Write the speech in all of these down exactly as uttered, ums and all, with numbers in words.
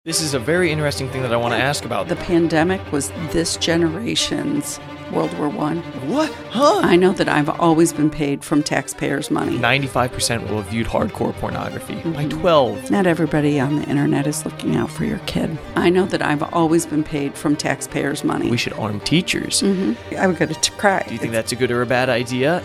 This is a very interesting thing that I want to ask about. The pandemic was this generation's World War One. What? Huh? I know that I've always been paid from taxpayers' money. ninety-five percent will have viewed hardcore pornography. Mm-hmm. By twelve. Not everybody on the internet is looking out for your kid. I know that I've always been paid from taxpayers' money. We should arm teachers. Mm-hmm. I would go to cry. Do you think that's a good or a bad idea?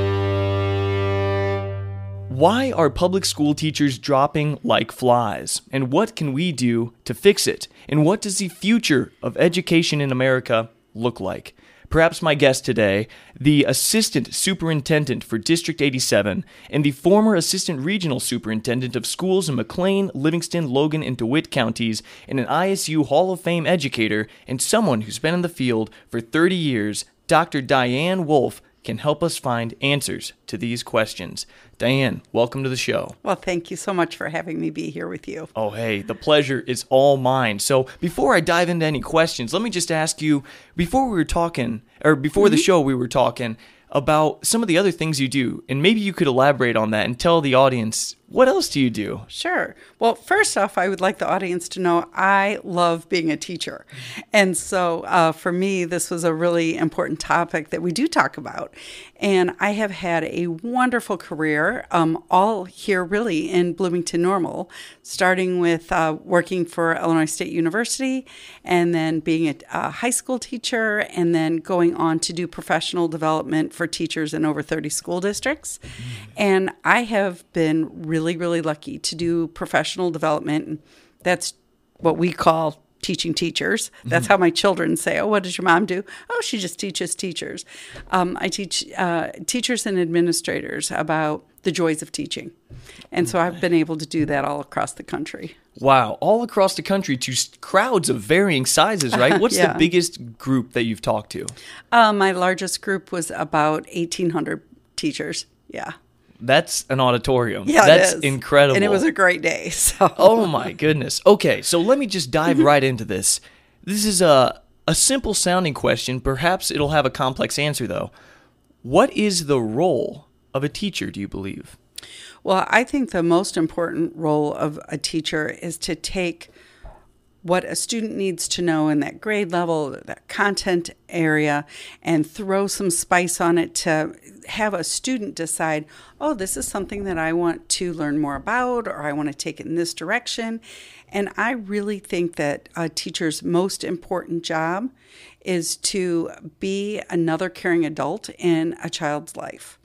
Why are public school teachers dropping like flies? And what can we do to fix it? And what does the future of education in America look like? Perhaps my guest today, the Assistant Superintendent for District eighty-seven and the former Assistant Regional Superintendent of Schools in McLean, Livingston, Logan, and DeWitt counties, and an I S U Hall of Fame educator, and someone who's been in the field for thirty years, Doctor Diane Wolf, can help us find answers to these questions. Diane, welcome to the show. Well, thank you so much for having me be here with you. Oh, hey, the pleasure is all mine. So before I dive into any questions, let me just ask you, before we were talking, or before mm-hmm. the show we were talking about some of the other things you do, and maybe you could elaborate on that and tell the audience, what else do you do? Sure. Well, first off, I would like the audience to know I love being a teacher. And so uh, for me, this was a really important topic that we do talk about. And I have had a wonderful career, um, all here really in Bloomington Normal, starting with uh, working for Illinois State University and then being a, a high school teacher and then going on to do professional development for teachers in over thirty school districts. And I have been really really, really lucky to do professional development. That's what we call teaching teachers. That's mm-hmm. how my children say, oh, what does your mom do? Oh, she just teaches teachers. Um, I teach uh, teachers and administrators about the joys of teaching. And so I've been able to do that all across the country. Wow. All across the country to crowds of varying sizes, right? What's yeah. the biggest group that you've talked to? Uh, my largest group was about eighteen hundred teachers. Yeah. That's an auditorium. Yeah, That's it is. incredible. And it was a great day. So. Oh, my goodness. Okay, so let me just dive right into this. This is a, a simple sounding question. Perhaps it'll have a complex answer, though. What is the role of a teacher, do you believe? Well, I think the most important role of a teacher is to take what a student needs to know in that grade level, that content area, and throw some spice on it to have a student decide, oh, this is something that I want to learn more about, or I want to take it in this direction. And I really think that a teacher's most important job is to be another caring adult in a child's life.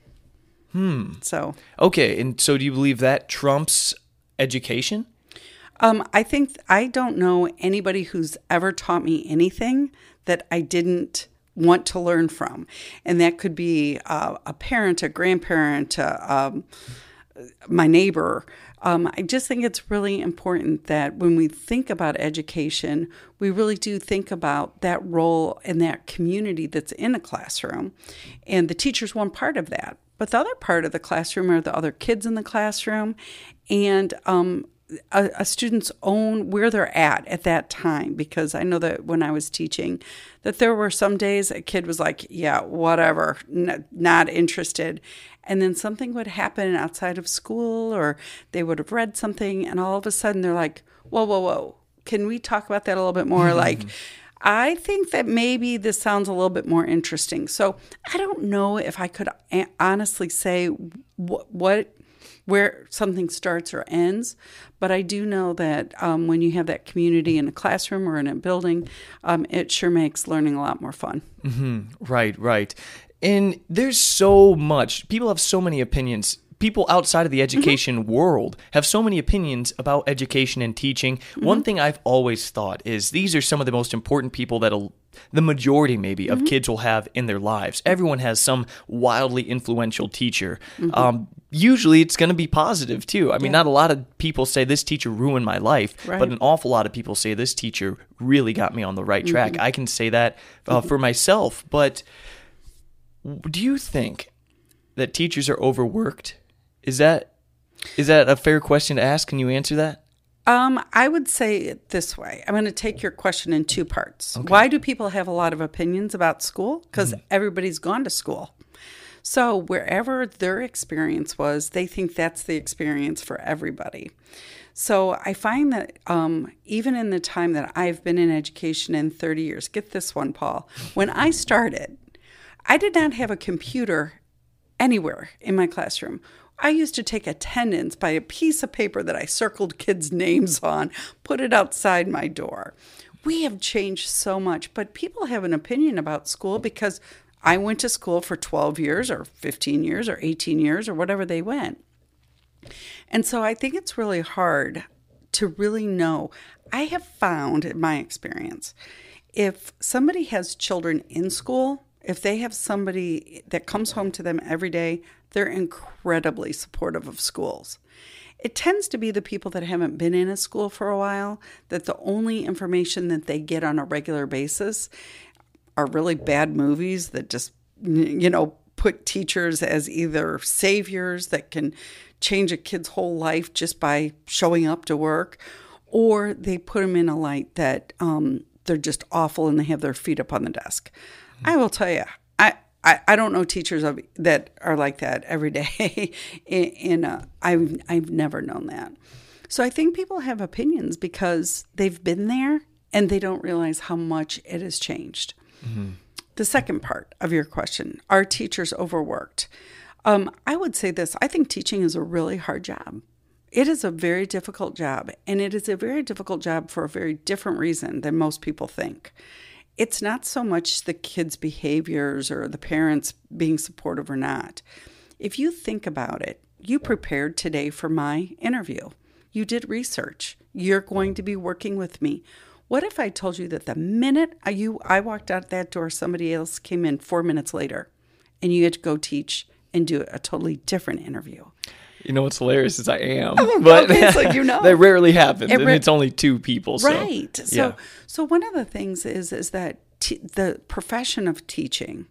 Hmm. So. Okay, and so do you believe that trumps education? Um, I think I don't know anybody who's ever taught me anything that I didn't want to learn from. And that could be uh, a parent, a grandparent, uh, um, my neighbor. Um, I just think it's really important that when we think about education, we really do think about that role in that community that's in a classroom. And the teacher's one part of that. But the other part of the classroom are the other kids in the classroom. And um A, a student's own where they're at at that time, because I know that when I was teaching that there were some days a kid was like, yeah, whatever, n- not interested. And then something would happen outside of school, or they would have read something, and all of a sudden they're like, whoa, whoa, whoa, can we talk about that a little bit more? Like, I think that maybe this sounds a little bit more interesting. So I don't know if I could a- honestly say wh- what where something starts or ends. But I do know that um, when you have that community in a classroom or in a building, um, it sure makes learning a lot more fun. Mm-hmm. Right, right. And there's so much. People have so many opinions. People outside of the education mm-hmm. world have so many opinions about education and teaching. Mm-hmm. One thing I've always thought is these are some of the most important people that the majority maybe of mm-hmm. kids will have in their lives. Everyone has some wildly influential teacher. Mm-hmm. Um, usually it's going to be positive too. I mean, yeah. not a lot of people say this teacher ruined my life, right. but an awful lot of people say this teacher really got me on the right track. Mm-hmm. I can say that uh, mm-hmm. for myself. But do you think that teachers are overworked? Is that is that a fair question to ask? Can you answer that? Um, I would say it this way. I'm going to take your question in two parts. Okay. Why do people have a lot of opinions about school? Because mm-hmm. everybody's gone to school. So wherever their experience was, they think that's the experience for everybody. So I find that um, even in the time that I've been in education in thirty years, get this one, Paul, when I started, I did not have a computer anywhere in my classroom. I used to take attendance by a piece of paper that I circled kids' names on, put it outside my door. We have changed so much, but people have an opinion about school because I went to school for twelve years or fifteen years or eighteen years or whatever they went. And so I think it's really hard to really know. I have found, in my experience, if somebody has children in school, if they have somebody that comes home to them every day, they're incredibly supportive of schools. It tends to be the people that haven't been in a school for a while, that the only information that they get on a regular basis are really bad movies that just, you know, put teachers as either saviors that can change a kid's whole life just by showing up to work, or they put them in a light that um, they're just awful and they have their feet up on the desk. Mm-hmm. I will tell you, I, I, I don't know teachers of, that are like that every day. in, in a, I've, I've never known that. So I think people have opinions because they've been there and they don't realize how much it has changed. Mm-hmm. The second part of your question, are teachers overworked? Um, I would say this. I think teaching is a really hard job. It is a very difficult job, and it is a very difficult job for a very different reason than most people think. It's not so much the kids' behaviors or the parents being supportive or not. If you think about it, you prepared today for my interview. You did research. You're going to be working with me. What if I told you that the minute I, you, I walked out that door, somebody else came in four minutes later, and you had to go teach and do a totally different interview? You know what's hilarious is I am, oh, but okay, so you know. that rarely happens, it and ra- it's only two people. So, right. So, yeah. so one of the things is is that t- the profession of teaching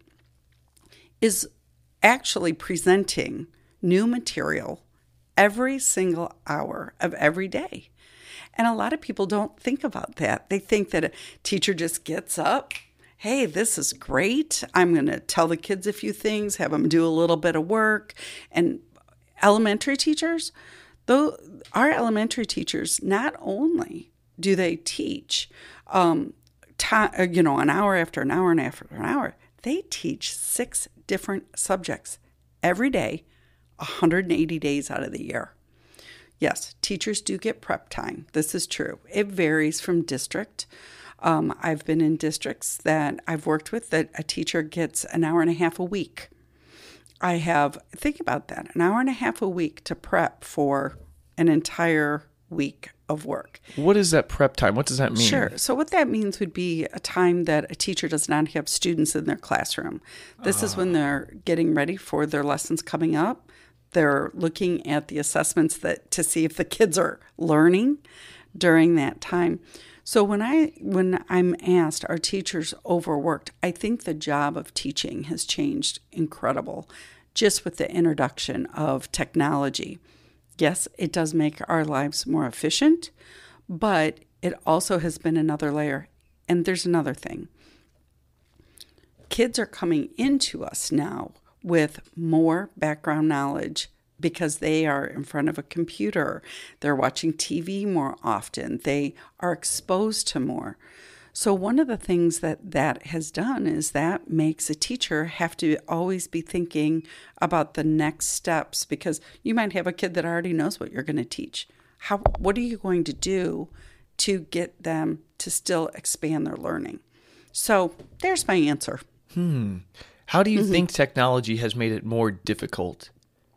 is actually presenting new material every single hour of every day. And a lot of people don't think about that. They think that a teacher just gets up, hey, this is great. I'm going to tell the kids a few things, have them do a little bit of work. And elementary teachers, though, our elementary teachers, not only do they teach, um, t- you know, an hour after an hour and after an hour, they teach six different subjects every day, one hundred eighty days out of the year. Yes, teachers do get prep time. This is true. It varies from district. Um, I've been in districts that I've worked with that a teacher gets an hour and a half a week. I have, think about that, an hour and a half a week to prep for an entire week of work. What is that prep time? What does that mean? Sure. So what that means would be a time that a teacher does not have students in their classroom. This uh. is when they're getting ready for their lessons coming up. They're looking at the assessments that to see if the kids are learning during that time. So when I when I'm asked, are teachers overworked? I think the job of teaching has changed incredible just with the introduction of technology. Yes, it does make our lives more efficient, but it also has been another layer. And there's another thing. Kids are coming into us now with more background knowledge because they are in front of a computer. They're watching T V more often. They are exposed to more. So one of the things that that has done is that makes a teacher have to always be thinking about the next steps, because you might have a kid that already knows what you're going to teach. How? What are you going to do to get them to still expand their learning? So there's my answer. Hmm. How do you mm-hmm. think technology has made it more difficult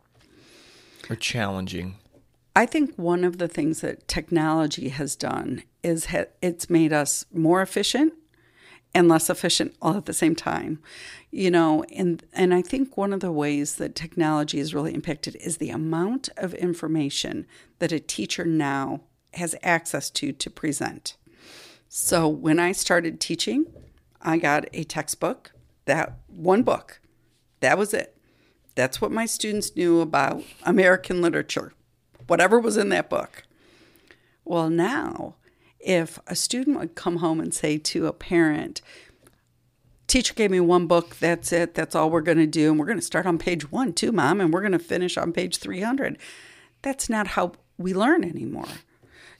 or challenging? I think one of the things that technology has done is ha- it's made us more efficient and less efficient all at the same time. You know, and, and I think one of the ways that technology has really impacted is the amount of information that a teacher now has access to to present. So when I started teaching, I got a textbook. That one book, that was it. That's what my students knew about American literature, whatever was in that book. Well, now, if a student would come home and say to a parent, teacher gave me one book, that's it, that's all we're going to do, and we're going to start on page one too, Mom, and we're going to finish on page three hundred. That's not how we learn anymore.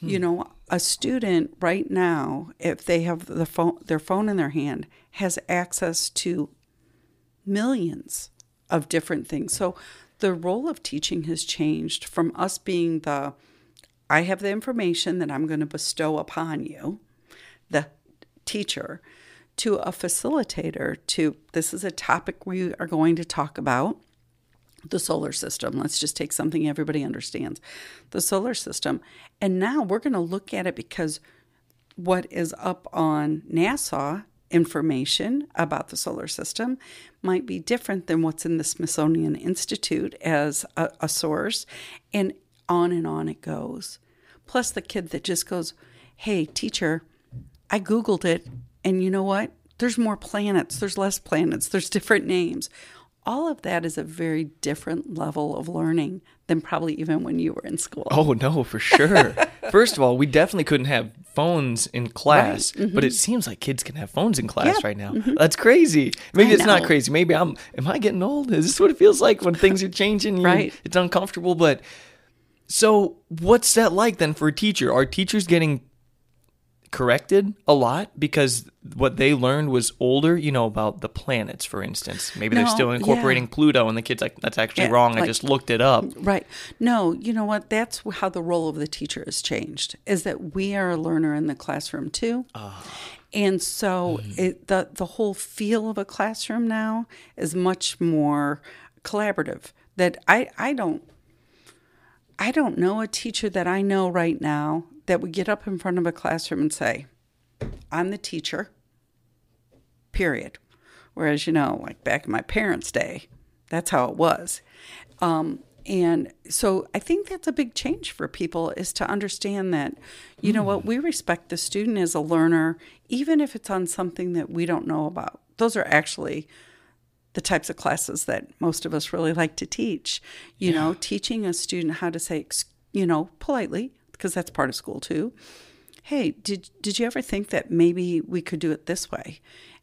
Hmm. You know, a student right now, if they have the phone, their phone in their hand, has access to millions of different things. So the role of teaching has changed from us being the, I have the information that I'm going to bestow upon you, the teacher, to a facilitator, to this is a topic we are going to talk about, the solar system. Let's just take something everybody understands, the solar system. And now we're going to look at it because what is up on NASA information about the solar system might be different than what's in the Smithsonian Institute as a, a source, and on and on it goes. Plus the kid that just goes, hey, teacher, I Googled it, and you know what? There's more planets, there's less planets, there's different names. All of that is a very different level of learning than probably even when you were in school. Oh, no, for sure. First of all, we definitely couldn't have phones in class, right. mm-hmm. but it seems like kids can have phones in class yeah. right now. Mm-hmm. That's crazy. Maybe I it's know. not crazy. Maybe I'm, am I getting old? Is this what it feels like when things are changing? Right. It's uncomfortable, but so what's that like then for a teacher? Are teachers getting corrected a lot because what they learned was older, you know, about the planets, for instance. Maybe no, they're still incorporating yeah. Pluto, and the kid's like, that's actually yeah, wrong. Like, I just looked it up. Right. No, you know what? That's how the role of the teacher has changed, is that we are a learner in the classroom too. Uh, and so mm. it, the, the whole feel of a classroom now is much more collaborative. That I, I don't, I don't know a teacher that I know right now that would get up in front of a classroom and say, I'm the teacher, period. Whereas, you know, like back in my parents' day, that's how it was. Um, and so I think that's a big change for people, is to understand that, you mm. know what, we respect the student as a learner, even if it's on something that we don't know about. Those are actually the types of classes that most of us really like to teach. You yeah. know, teaching a student how to say, you know, politely, because that's part of school too. Hey, did did you ever think that maybe we could do it this way?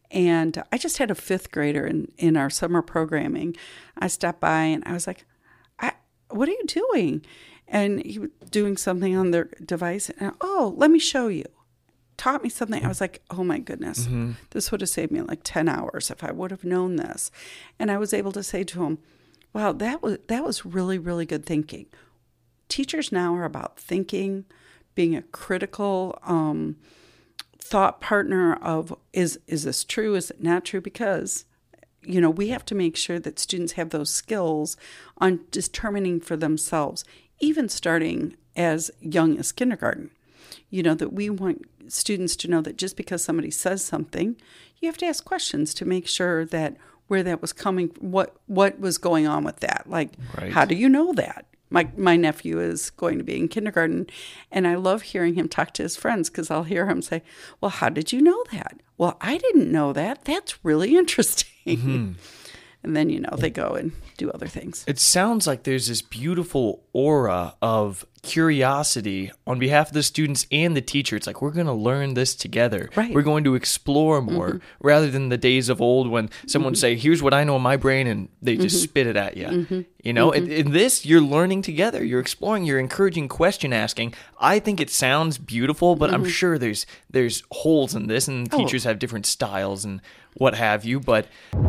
And I just had a fifth grader in, in our summer programming. I stopped by and I was like, I, what are you doing? And he was doing something on their device. And, oh, let me show you. Taught me something. I was like, oh my goodness, mm-hmm. this would have saved me like ten hours if I would have known this. And I was able to say to him, wow, that was that was really, really good thinking. Teachers now are about thinking, being a critical um, thought partner of, is is this true, is it not true? Because, you know, we have to make sure that students have those skills on determining for themselves, even starting as young as kindergarten. You know, that we want students to know that just because somebody says something, you have to ask questions to make sure that where that was coming, what what was going on with that. Like, right. how do you know that? My my nephew is going to be in kindergarten, and I love hearing him talk to his friends, because I'll hear him say, well, how did you know that? Well, I didn't know that. That's really interesting. Mm-hmm. And then, you know, they go and do other things. It sounds like there's this beautiful aura of curiosity on behalf of the students and the teacher. It's like, we're going to learn this together. Right. We're going to explore more, mm-hmm. rather than the days of old when someone would mm-hmm. say, here's what I know in my brain, and they just mm-hmm. spit it at you. Mm-hmm. You know, mm-hmm. in, in this, you're learning together. You're exploring. You're encouraging question asking. I think it sounds beautiful, but mm-hmm. I'm sure there's there's holes in this, and teachers oh. have different styles and what have you, but...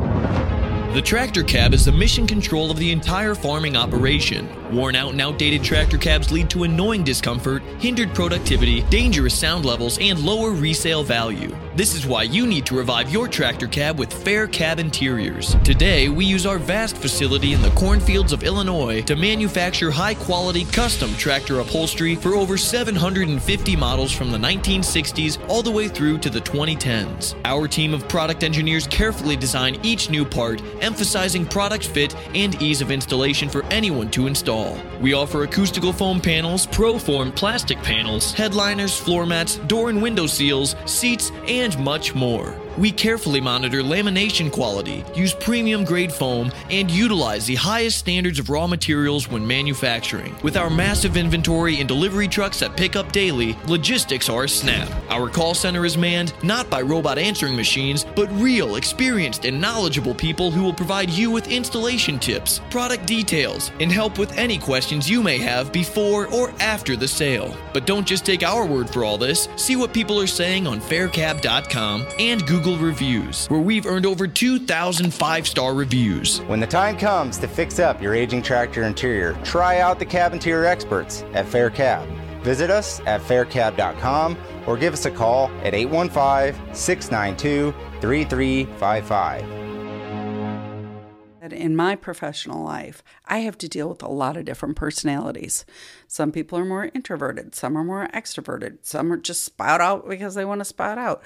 The tractor cab is the mission control of the entire farming operation. Worn out and outdated tractor cabs lead to annoying discomfort, hindered productivity, dangerous sound levels, and lower resale value. This is why you need to revive your tractor cab with Fair Cab Interiors. Today, we use our vast facility in the cornfields of Illinois to manufacture high-quality custom tractor upholstery for over seven hundred fifty models from the nineteen sixties all the way through to the twenty tens. Our team of product engineers carefully design each new part, emphasizing product fit and ease of installation for anyone to install. We offer acoustical foam panels, ProForm plastic panels, headliners, floor mats, door and window seals, seats, and much more. We carefully monitor lamination quality, use premium grade foam, and utilize the highest standards of raw materials when manufacturing. With our massive inventory and delivery trucks that pick up daily, logistics are a snap. Our call center is manned not by robot answering machines, but real, experienced, and knowledgeable people who will provide you with installation tips, product details, and help with any questions you may have before or after the sale. But don't just take our word for all this. See what people are saying on fair cab dot com and Google Reviews, where we've earned over two thousand five-star reviews. When the time comes to fix up your aging tractor interior, try out the cab interior experts at Fair Cab. Visit us at fair cab dot com or give us a call at eight one five, six nine two, three three five five. In my professional life, I have to deal with a lot of different personalities. Some people are more introverted, some are more extroverted, some are just spout out because they want to spout out.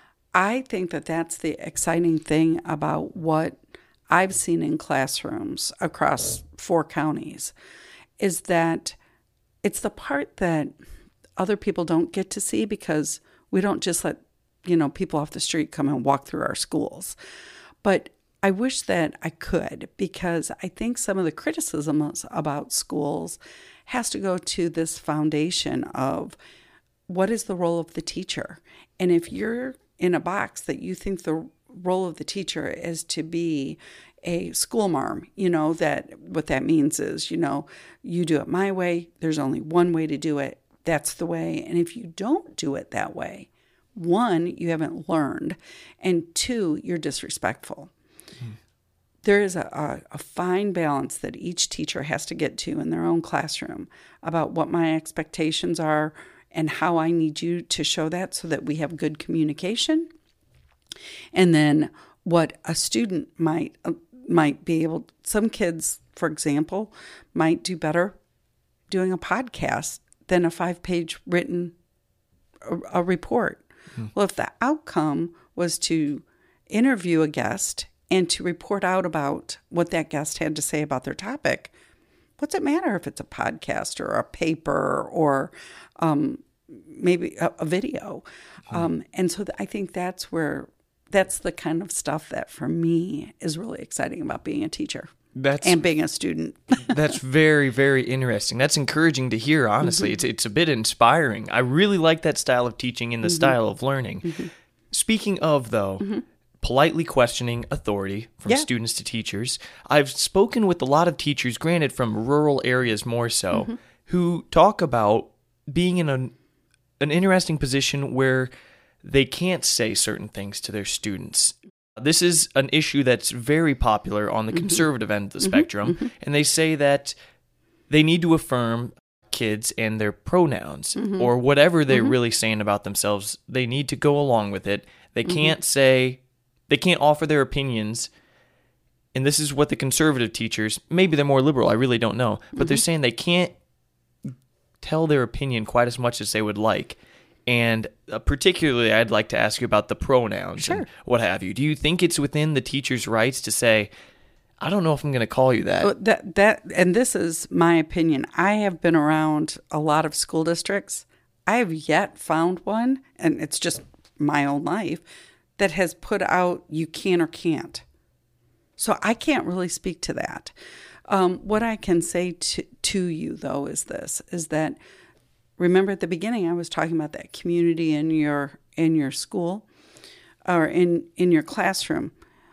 I think that that's the exciting thing about what I've seen in classrooms across four counties, is that it's the part that other people don't get to see, because we don't just let, you know, people off the street come and walk through our schools. But I wish that I could, because I think some of the criticisms about schools has to go to this foundation of what is the role of the teacher. And if you're in a box that you think the role of the teacher is to be a school marm, you know, that what that means is, you know, you do it my way. There's only one way to do it. That's the way. And if you don't do it that way, one, you haven't learned, and two, you're disrespectful. There is a, a, a fine balance that each teacher has to get to in their own classroom about what my expectations are and how I need you to show that so that we have good communication. And then what a student might uh, might be able, some kids, for example, might do better doing a podcast than a five-page written a, a report. Mm-hmm. Well, if the outcome was to interview a guest and to report out about what that guest had to say about their topic, what's it matter if it's a podcast or a paper or um, maybe a, a video? Hmm. Um, and so th- I think that's where, that's the kind of stuff that for me is really exciting about being a teacher. That's, and being a student. That's very, very interesting. That's encouraging to hear, honestly. Mm-hmm. It's it's a bit inspiring. I really like that style of teaching and the mm-hmm. style of learning. Mm-hmm. Speaking of, though, mm-hmm. politely questioning authority from yeah. students to teachers. I've spoken with a lot of teachers, granted from rural areas more so, mm-hmm. who talk about being in an, an interesting position where they can't say certain things to their students. This is an issue that's very popular on the mm-hmm. conservative end of the mm-hmm. spectrum, mm-hmm. and they say that they need to affirm kids and their pronouns, mm-hmm. or whatever they're mm-hmm. really saying about themselves. They need to go along with it. They mm-hmm. can't say... They can't offer their opinions, and this is what the conservative teachers, maybe they're more liberal, I really don't know, but mm-hmm. they're saying they can't tell their opinion quite as much as they would like. And uh, particularly, I'd like to ask you about the pronouns sure. and what have you. Do you think it's within the teacher's rights to say, I don't know if I'm going to call you that? Well, that, that, and this is my opinion. I have been around a lot of school districts. I have yet found one, and it's just my own life, that has put out you can or can't. So I can't really speak to that. Um, what I can say to, to you, though, is this, is that remember at the beginning I was talking about that community in your in your school or in, in your classroom.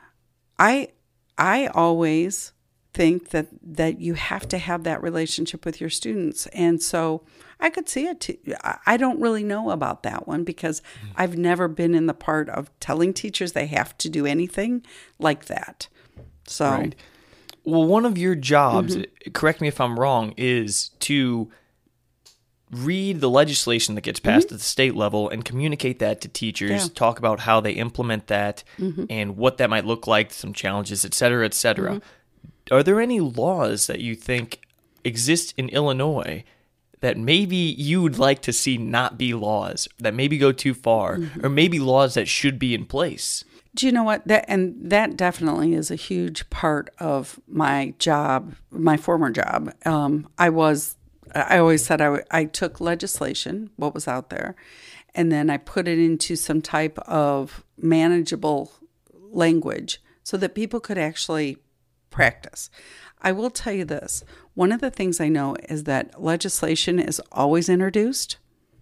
I I always think that, that you have to have that relationship with your students. And so I could see it too. I don't really know about that one because mm. I've never been in the part of telling teachers they have to do anything like that. So, right. Well, one of your jobs, mm-hmm. correct me if I'm wrong, is to read the legislation that gets passed mm-hmm. at the state level and communicate that to teachers, yeah. talk about how they implement that mm-hmm. and what that might look like, some challenges, et cetera, et cetera. Mm-hmm. Are there any laws that you think exist in Illinois that maybe you would like to see not be laws, that maybe go too far, mm-hmm. or maybe laws that should be in place? Do you know what? That and that definitely is a huge part of my job, my former job. Um, I was, I always said I, I took legislation, what was out there, and then I put it into some type of manageable language so that people could actually practice. I will tell you this. One of the things I know is that legislation is always introduced.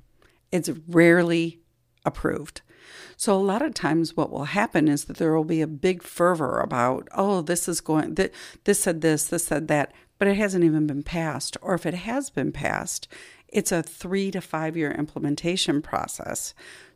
It's rarely approved. So a lot of times what will happen is that there will be a big fervor about, oh, this is going, th- this said this, this said that, but it hasn't even been passed. Or if it has been passed, it's a three to five year implementation process.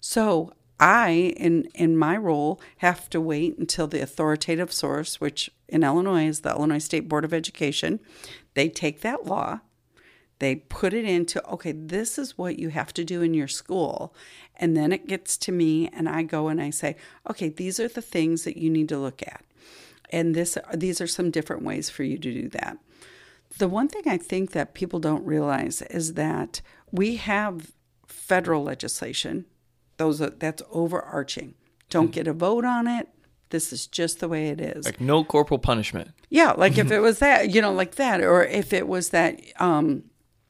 So I, in, in my role, have to wait until the authoritative source, which in Illinois is the Illinois State Board of Education, they take that law, they put it into, okay, this is what you have to do in your school. And then it gets to me and I go and I say, okay, these are the things that you need to look at. And this, these are some different ways for you to do that. The one thing I think that people don't realize is that we have federal legislation. Those are, that's overarching. Don't get a vote on it. This is just the way it is. Like no corporal punishment. Yeah, like if it was that, you know, like that, or if it was that um,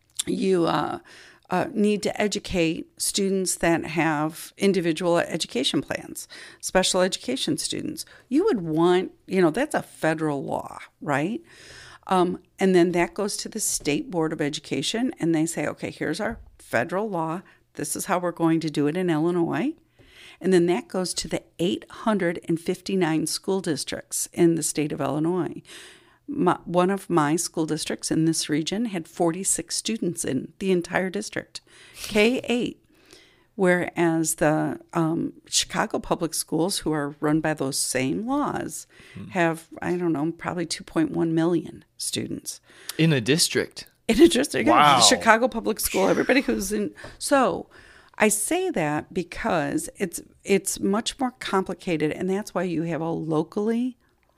you uh, uh, need to educate students that have individual education plans, special education students. You would want, you know, that's a federal law, right? Um, and then that goes to the State Board of Education, and they say, okay, here's our federal law. This is how we're going to do it in Illinois. And then that goes to the eight hundred fifty-nine school districts in the state of Illinois. My, one of my school districts in this region had forty-six students in the entire district, K eight. Whereas the um, Chicago public schools, who are run by those same laws, hmm. have, I don't know, probably two point one million students. In a district? In a district. Wow. The Chicago public school, everybody who's in. So I say that because it's it's much more complicated, and that's why you have a locally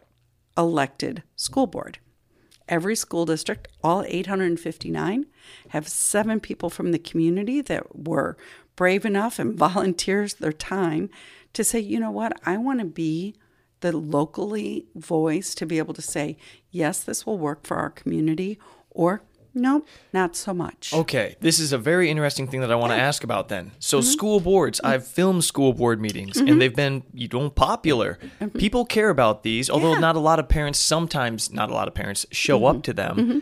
elected school board. Every school district, all eight hundred fifty-nine, have seven people from the community that were brave enough and volunteers their time to say, you know what, I want to be the locally voice to be able to say, yes, this will work for our community, or no, not so much. Okay, this is a very interesting thing that I want to Yeah. ask about then. So Mm-hmm. school boards, I've filmed school board meetings, Mm-hmm. and they've been, you know, popular. Mm-hmm. People care about these, although Yeah. not a lot of parents, sometimes not a lot of parents, show Mm-hmm. up to them. Mm-hmm.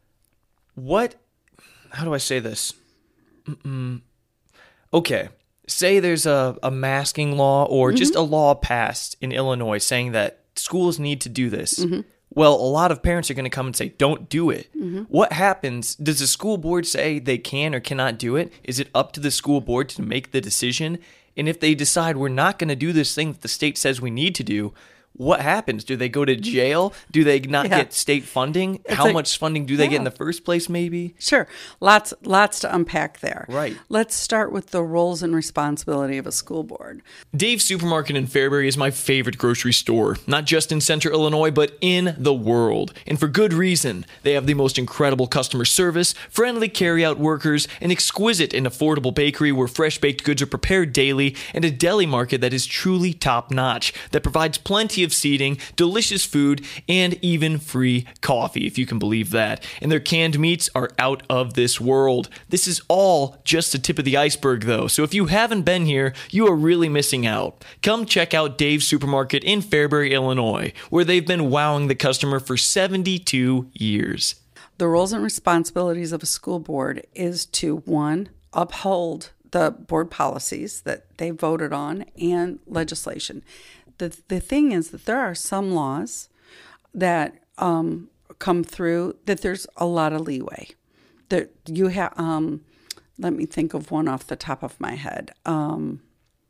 What, how do I say this? Mm-mm. Okay, say there's a, a masking law or Mm-hmm. just a law passed in Illinois saying that schools need to do this. Mm-hmm. Well, a lot of parents are going to come and say, don't do it. Mm-hmm. What happens? Does the school board say they can or cannot do it? Is it up to the school board to make the decision? And if they decide we're not going to do this thing that the state says we need to do, what happens? Do they go to jail? Do they not Yeah. get state funding? It's How like- much funding do they get in Yeah. the first place, maybe? Sure. Lots lots to unpack there. Right. Let's start with the roles and responsibility of a school board. Dave's Supermarket in Fairbury is my favorite grocery store, not just in central Illinois, but in the world. And for good reason. They have the most incredible customer service, friendly carryout workers, an exquisite and affordable bakery where fresh baked goods are prepared daily, and a deli market that is truly top notch, that provides plenty of seating, delicious food, and even free coffee, if you can believe that. And their canned meats are out of this world. This is all just the tip of the iceberg, though, so if you haven't been here, you are really missing out. Come check out Dave's Supermarket in Fairbury, Illinois, where they've been wowing the customer for seventy-two years. The roles and responsibilities of a school board is to, one, uphold the board policies that they voted on and legislation. The the thing is that there are some laws that um, come through that there's a lot of leeway. That you have. Um, let me think of one off the top of my head. Um,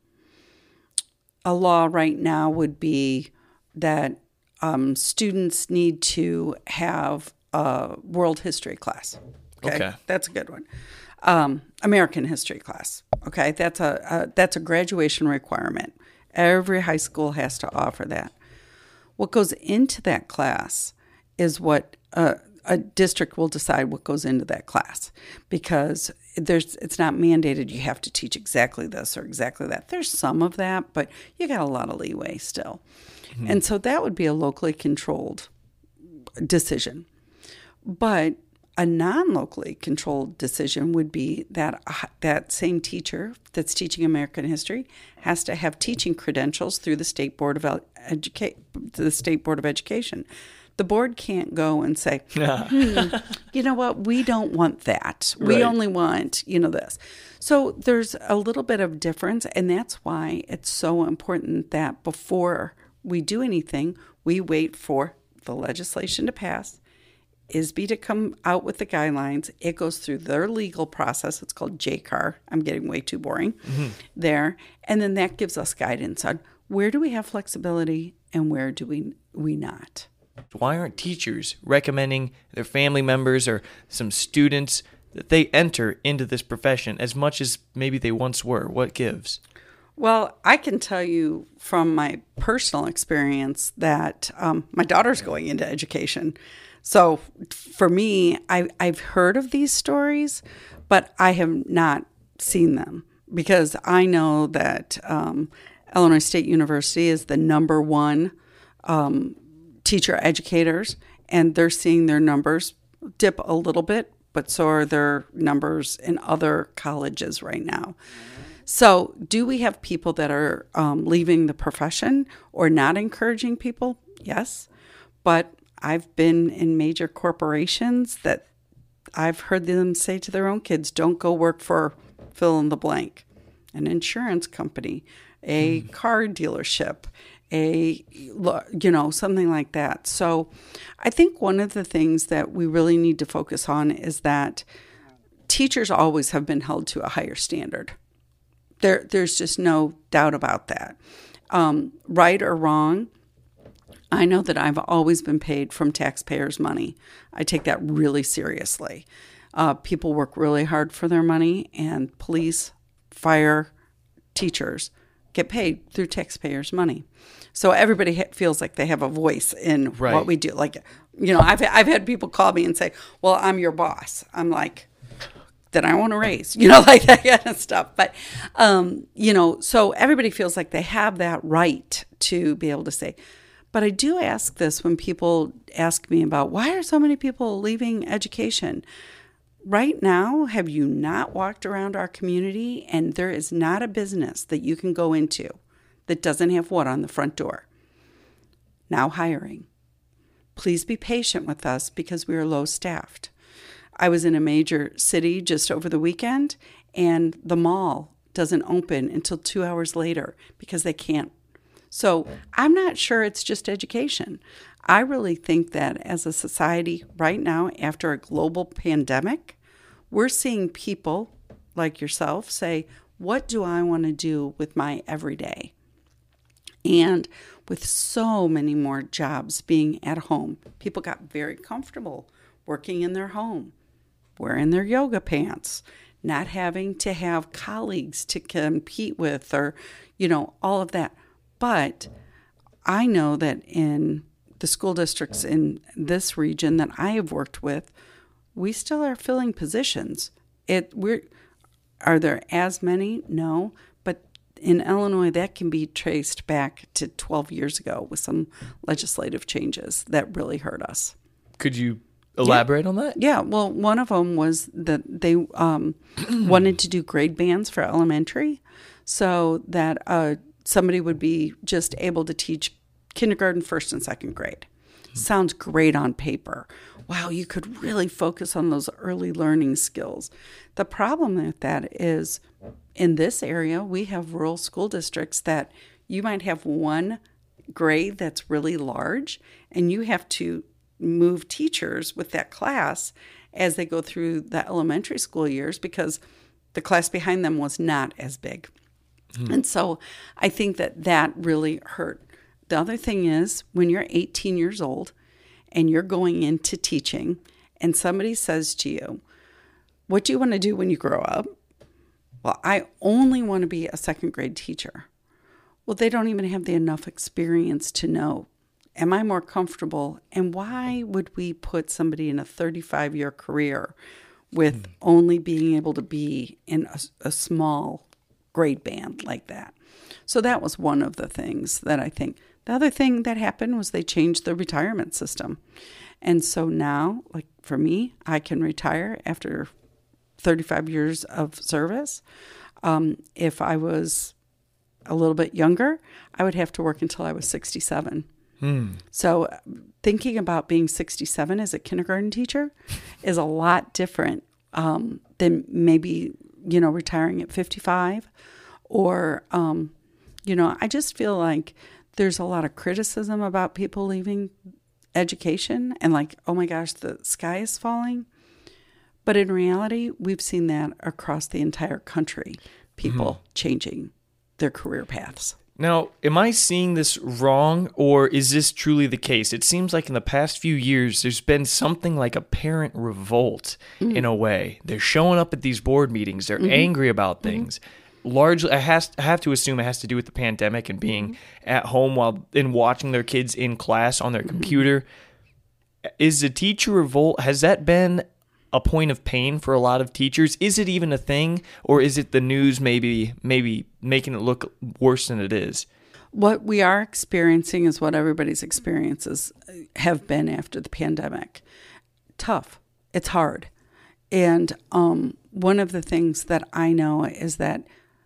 a law right now would be that um, students need to have a world history class. Okay. That's a good one. Um, American history class. Okay, that's a, a that's a graduation requirement. Every high school has to offer that. What goes into that class is what uh, a district will decide what goes into that class, because there's it's not mandated you have to teach exactly this or exactly that. There's some of that, but you got a lot of leeway still. Mm-hmm. And so that would be a locally controlled decision. But a non-locally controlled decision would be that uh, that same teacher that's teaching American history has to have teaching credentials through the State Board of Educa- the State Board of Education. The board can't go and say, hmm, you know what, we don't want that. We Right. only want, you know, this. So there's a little bit of difference, and that's why it's so important that before we do anything, we wait for the legislation to pass, I S B to come out with the guidelines. It goes through their legal process. It's called J C A R. I'm getting way too boring mm-hmm. there. And then that gives us guidance on where do we have flexibility and where do we we not. Why aren't teachers recommending their family members or some students that they enter into this profession as much as maybe they once were? What gives? Well, I can tell you from my personal experience that um, my daughter's going into education. So for me, I, I've heard of these stories, but I have not seen them because I know that um, Illinois State University is the number one um, teacher educators, and they're seeing their numbers dip a little bit, but so are their numbers in other colleges right now. So do we have people that are um, leaving the profession or not encouraging people? Yes. But I've been in major corporations that I've heard them say to their own kids, don't go work for fill in the blank, an insurance company, a mm. car dealership, a, you know, something like that. So I think one of the things that we really need to focus on is that teachers always have been held to a higher standard. There, there's just no doubt about that. Um, right or wrong, I know that I've always been paid from taxpayers' money. I take that really seriously. Uh, people work really hard for their money, and police, fire, teachers get paid through taxpayers' money. So everybody ha- feels like they have a voice in right. what we do. Like, you know, I've I've had people call me and say, "Well, I'm your boss." I'm like, that I want to raise, you know, like that kind of stuff. But, um, you know, so everybody feels like they have that right to be able to say. But I do ask this when people ask me about why are so many people leaving education? Right now, have you not walked around our community and there is not a business that you can go into that doesn't have what on the front door? Now hiring. Please be patient with us because we are low staffed. I was in a major city just over the weekend, and the mall doesn't open until two hours later because they can't. So I'm not sure it's just education. I really think that as a society right now, after a global pandemic, we're seeing people like yourself say, what do I want to do with my everyday? And with so many more jobs being at home, people got very comfortable working in their home, wearing their yoga pants, not having to have colleagues to compete with or, you know, all of that. But I know that in the school districts in this region that I have worked with, we still are filling positions. It we're are there as many? No. But in Illinois, that can be traced back to twelve years ago with some legislative changes that really hurt us. Could you elaborate yeah. on that? Yeah. Well, one of them was that they um, wanted to do grade bands for elementary so that uh, somebody would be just able to teach kindergarten, first and second grade. Mm-hmm. Sounds great on paper. Wow, you could really focus on those early learning skills. The problem with that is in this area, we have rural school districts that you might have one grade that's really large, and you have to move teachers with that class as they go through the elementary school years because the class behind them was not as big. Mm. And so I think that that really hurt. The other thing is when you're eighteen years old and you're going into teaching and somebody says to you, what do you want to do when you grow up? Well, I only want to be a second grade teacher. Well, they don't even have the enough experience to know, am I more comfortable? And why would we put somebody in a thirty-five year career with mm. only being able to be in a, a small grade band like that? So that was one of the things that I think. The other thing that happened was they changed the retirement system. And so now, like for me, I can retire after thirty-five years of service. Um, if I was a little bit younger, I would have to work until I was sixty-seven. Hmm. So thinking about being sixty-seven as a kindergarten teacher is a lot different um, than maybe, you know, retiring at fifty-five. Or, um, you know, I just feel like there's a lot of criticism about people leaving education and like, oh my gosh, the sky is falling. But in reality, we've seen that across the entire country, people mm-hmm. changing their career paths. Now, am I seeing this wrong, or is this truly the case? It seems like in the past few years, there's been something like a parent revolt mm-hmm. in a way. They're showing up at these board meetings. They're mm-hmm. angry about things. Mm-hmm. Largely, I, has, I have to assume it has to do with the pandemic and being mm-hmm. at home while and watching their kids in class on their mm-hmm. computer. Is the teacher revolt, has that been a point of pain for a lot of teachers? Is it even a thing, or is it the news maybe maybe making it look worse than it is? What we are experiencing is what everybody's experiences have been after the pandemic. Tough. It's hard. And um, one of the things that I know is that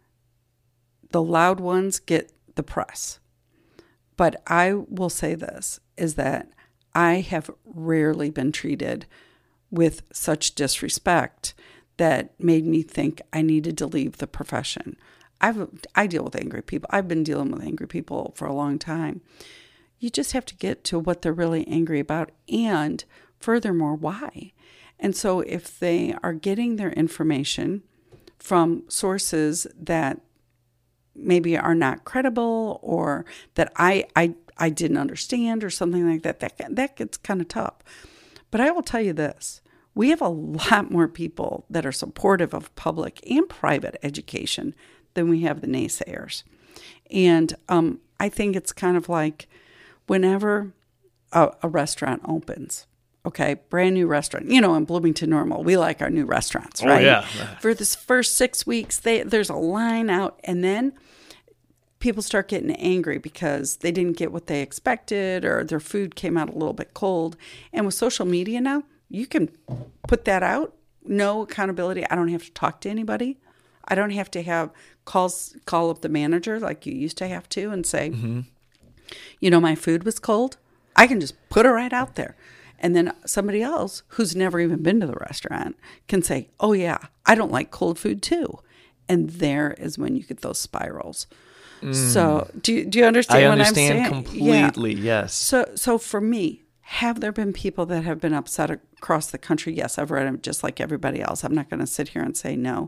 the loud ones get the press. But I will say this, is that I have rarely been treated with such disrespect that made me think I needed to leave the profession. I've, I deal with angry people. I've been dealing with angry people for a long time. You just have to get to what they're really angry about and furthermore, why. And so if they are getting their information from sources that maybe are not credible or that I, I, I didn't understand or something like that, that, that gets kind of tough. But I will tell you this. We have a lot more people that are supportive of public and private education than we have the naysayers. And um, I think it's kind of like whenever a, a restaurant opens, okay, brand new restaurant, you know, in Bloomington Normal, we like our new restaurants, right? Oh, yeah. For this first six weeks, they, there's a line out, and then people start getting angry because they didn't get what they expected or their food came out a little bit cold. And with social media now, you can put that out. No accountability. I don't have to talk to anybody. I don't have to have calls, call up the manager like you used to have to and say, mm-hmm. you know, my food was cold. I can just put it right out there. And then somebody else who's never even been to the restaurant can say, oh, yeah, I don't like cold food too. And there is when you get those spirals. Mm. So do you, do you understand I what understand I'm saying? completely, yeah. yes. So so for me, have there been people that have been upset across the country? Yes, I've read them just like everybody else. I'm not going to sit here and say no.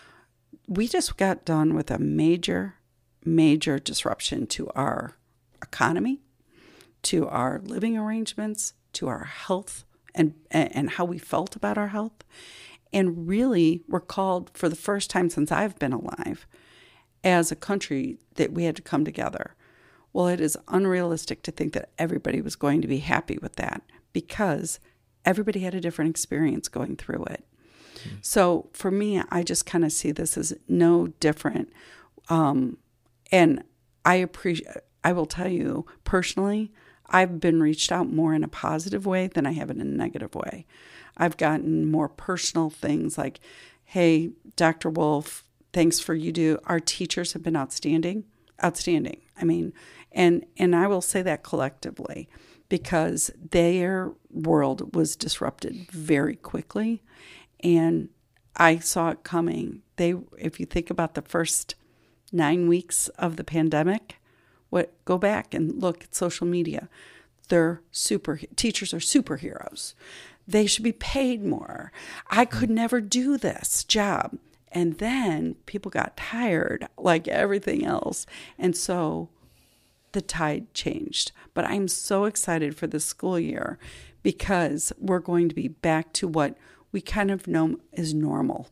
We just got done with a major, major disruption to our economy, to our living arrangements, to our health and and how we felt about our health. And really, we're called for the first time since I've been alive as a country that we had to come together. Well, it is unrealistic to think that everybody was going to be happy with that because everybody had a different experience going through it. Mm-hmm. So for me, I just kind of see this as no different. Um, and I appreciate, I will tell you personally, I've been reached out more in a positive way than I have in a negative way. I've gotten more personal things like, hey, Doctor Wolf, thanks for you do. Our teachers have been outstanding, outstanding. I mean, and and I will say that collectively because their world was disrupted very quickly, and I saw it coming. They, if you think about the first nine weeks of the pandemic, what go back and look at social media. They're super teachers are superheroes. They should be paid more. I could never do this job. And then people got tired like everything else. And so the tide changed. But I'm so excited for this school year because we're going to be back to what we kind of know is normal.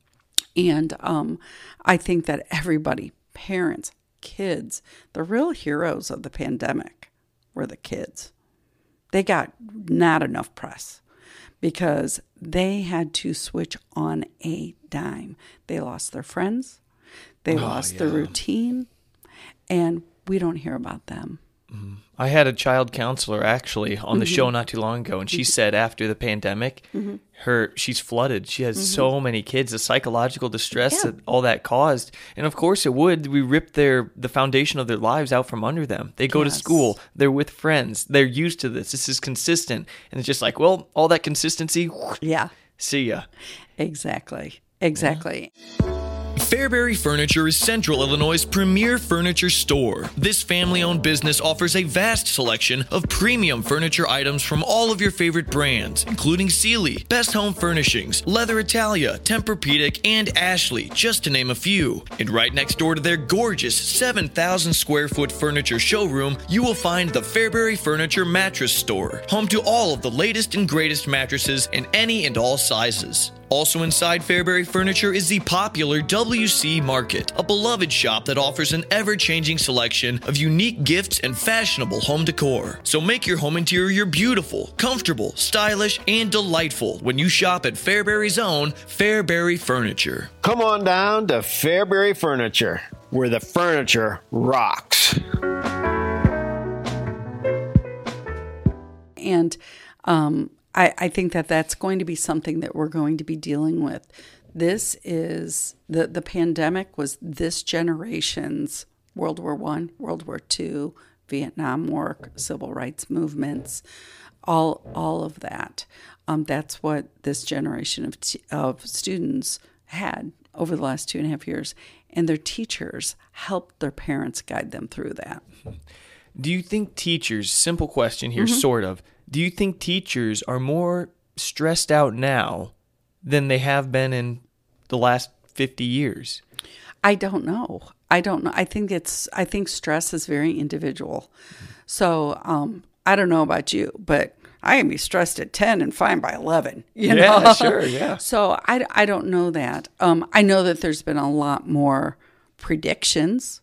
And um, I think that everybody, parents, kids, the real heroes of the pandemic were the kids. They got not enough press because they had to switch on a dime. They lost their friends. They oh, lost yeah. their routine. And we don't hear about them. I had a child counselor actually on the mm-hmm. show not too long ago, and she said after the pandemic, mm-hmm. her she's flooded. She has mm-hmm. so many kids, the psychological distress yeah. that all that caused, and of course it would. We ripped their the foundation of their lives out from under them. They go yes. to school, they're with friends, they're used to this. This is consistent, and it's just like, well, all that consistency. Yeah. See ya. Exactly. Exactly. Yeah. Fairbury Furniture is Central Illinois' premier furniture store. This family-owned business offers a vast selection of premium furniture items from all of your favorite brands, including Sealy, Best Home Furnishings, Leather Italia, Tempur-Pedic, and Ashley, just to name a few. And right next door to their gorgeous seven thousand square foot furniture showroom, you will find the Fairbury Furniture Mattress Store, home to all of the latest and greatest mattresses in any and all sizes. Also inside Fairbury Furniture is the popular W C Market, a beloved shop that offers an ever-changing selection of unique gifts and fashionable home decor. So make your home interior beautiful, comfortable, stylish, and delightful when you shop at Fairbury's own Fairbury Furniture. Come on down to Fairbury Furniture, where the furniture rocks. And, um... I, I think that that's going to be something that we're going to be dealing with. This is, the, the pandemic was this generation's World War One, World War Two, Vietnam War, civil rights movements, all all of that. Um, that's what this generation of t- of students had over the last two and a half years. And their teachers helped their parents guide them through that. Do you think teachers, simple question here, mm-hmm. sort of, do you think teachers are more stressed out now than they have been in the last fifty years? I don't know. I don't know. I think it's, I think stress is very individual. So um, I don't know about you, but I can be stressed at ten and fine by eleven. You know? Yeah, sure, yeah. So I, I don't know that. Um, I know that there's been a lot more predictions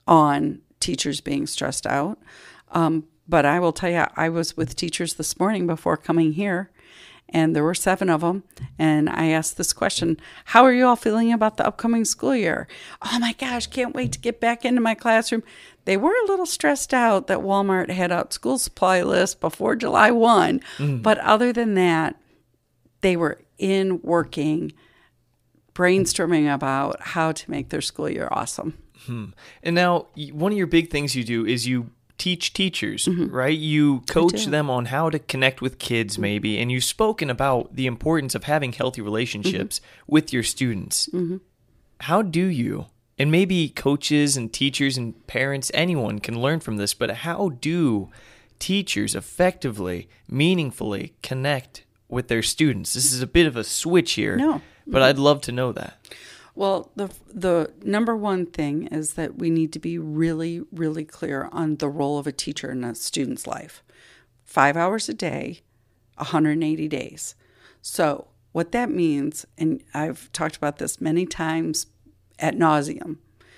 on teachers being stressed out. Um, but I will tell you, I was with teachers this morning before coming here, and there were seven of them. And I asked this question: how are you all feeling about the upcoming school year? Oh my gosh, can't wait to get back into my classroom. They were a little stressed out that Walmart had out school supply lists before July first. Mm. But other than that, they were in working, brainstorming about how to make their school year awesome. Hmm. And now one of your big things you do is you teach teachers, mm-hmm. right? You coach them on how to connect with kids maybe, and you've spoken about the importance of having healthy relationships mm-hmm. with your students. Mm-hmm. How do you, and maybe coaches and teachers and parents, anyone can learn from this, but how do teachers effectively, meaningfully connect with their students? This is a bit of a switch here, no. but no. I'd love to know that. Well, the the number one thing is that we need to be really, really clear on the role of a teacher in a student's life. Five hours a day, one hundred eighty days. So what that means, and I've talked about this many times ad nauseum,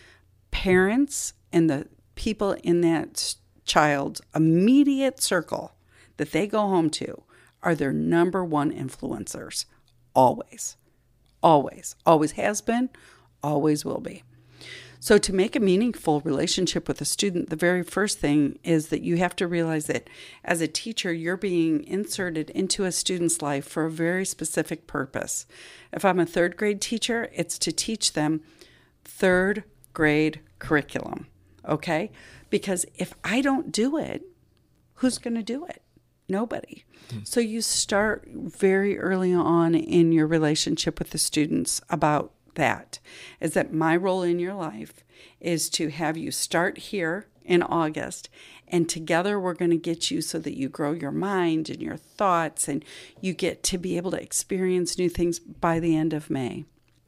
parents and the people in that child's immediate circle that they go home to are their number one influencers, always. Always, always has been, always will be. So to make a meaningful relationship with a student, the very first thing is that you have to realize that as a teacher, you're being inserted into a student's life for a very specific purpose. If I'm a third grade teacher, it's to teach them third grade curriculum, okay? Because if I don't do it, who's going to do it? Nobody. Mm. So you start very early on in your relationship with the students about that, is that my role in your life is to have you start here in August, and together we're going to get you so that you grow your mind and your thoughts, and you get to be able to experience new things by the end of May.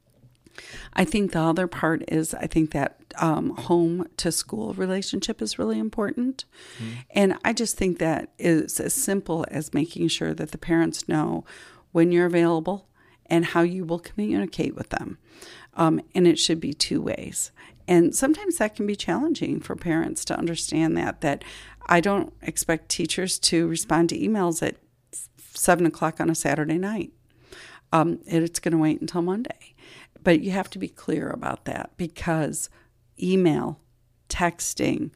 I think the other part is I think that um, home to school relationship is really important. Mm-hmm. And I just think that is as simple as making sure that the parents know when you're available and how you will communicate with them. Um, and it should be two ways. And sometimes that can be challenging for parents to understand that, that I don't expect teachers to respond to emails at seven o'clock on a Saturday night. Um, it's going to wait until Monday. But you have to be clear about that, because email, texting,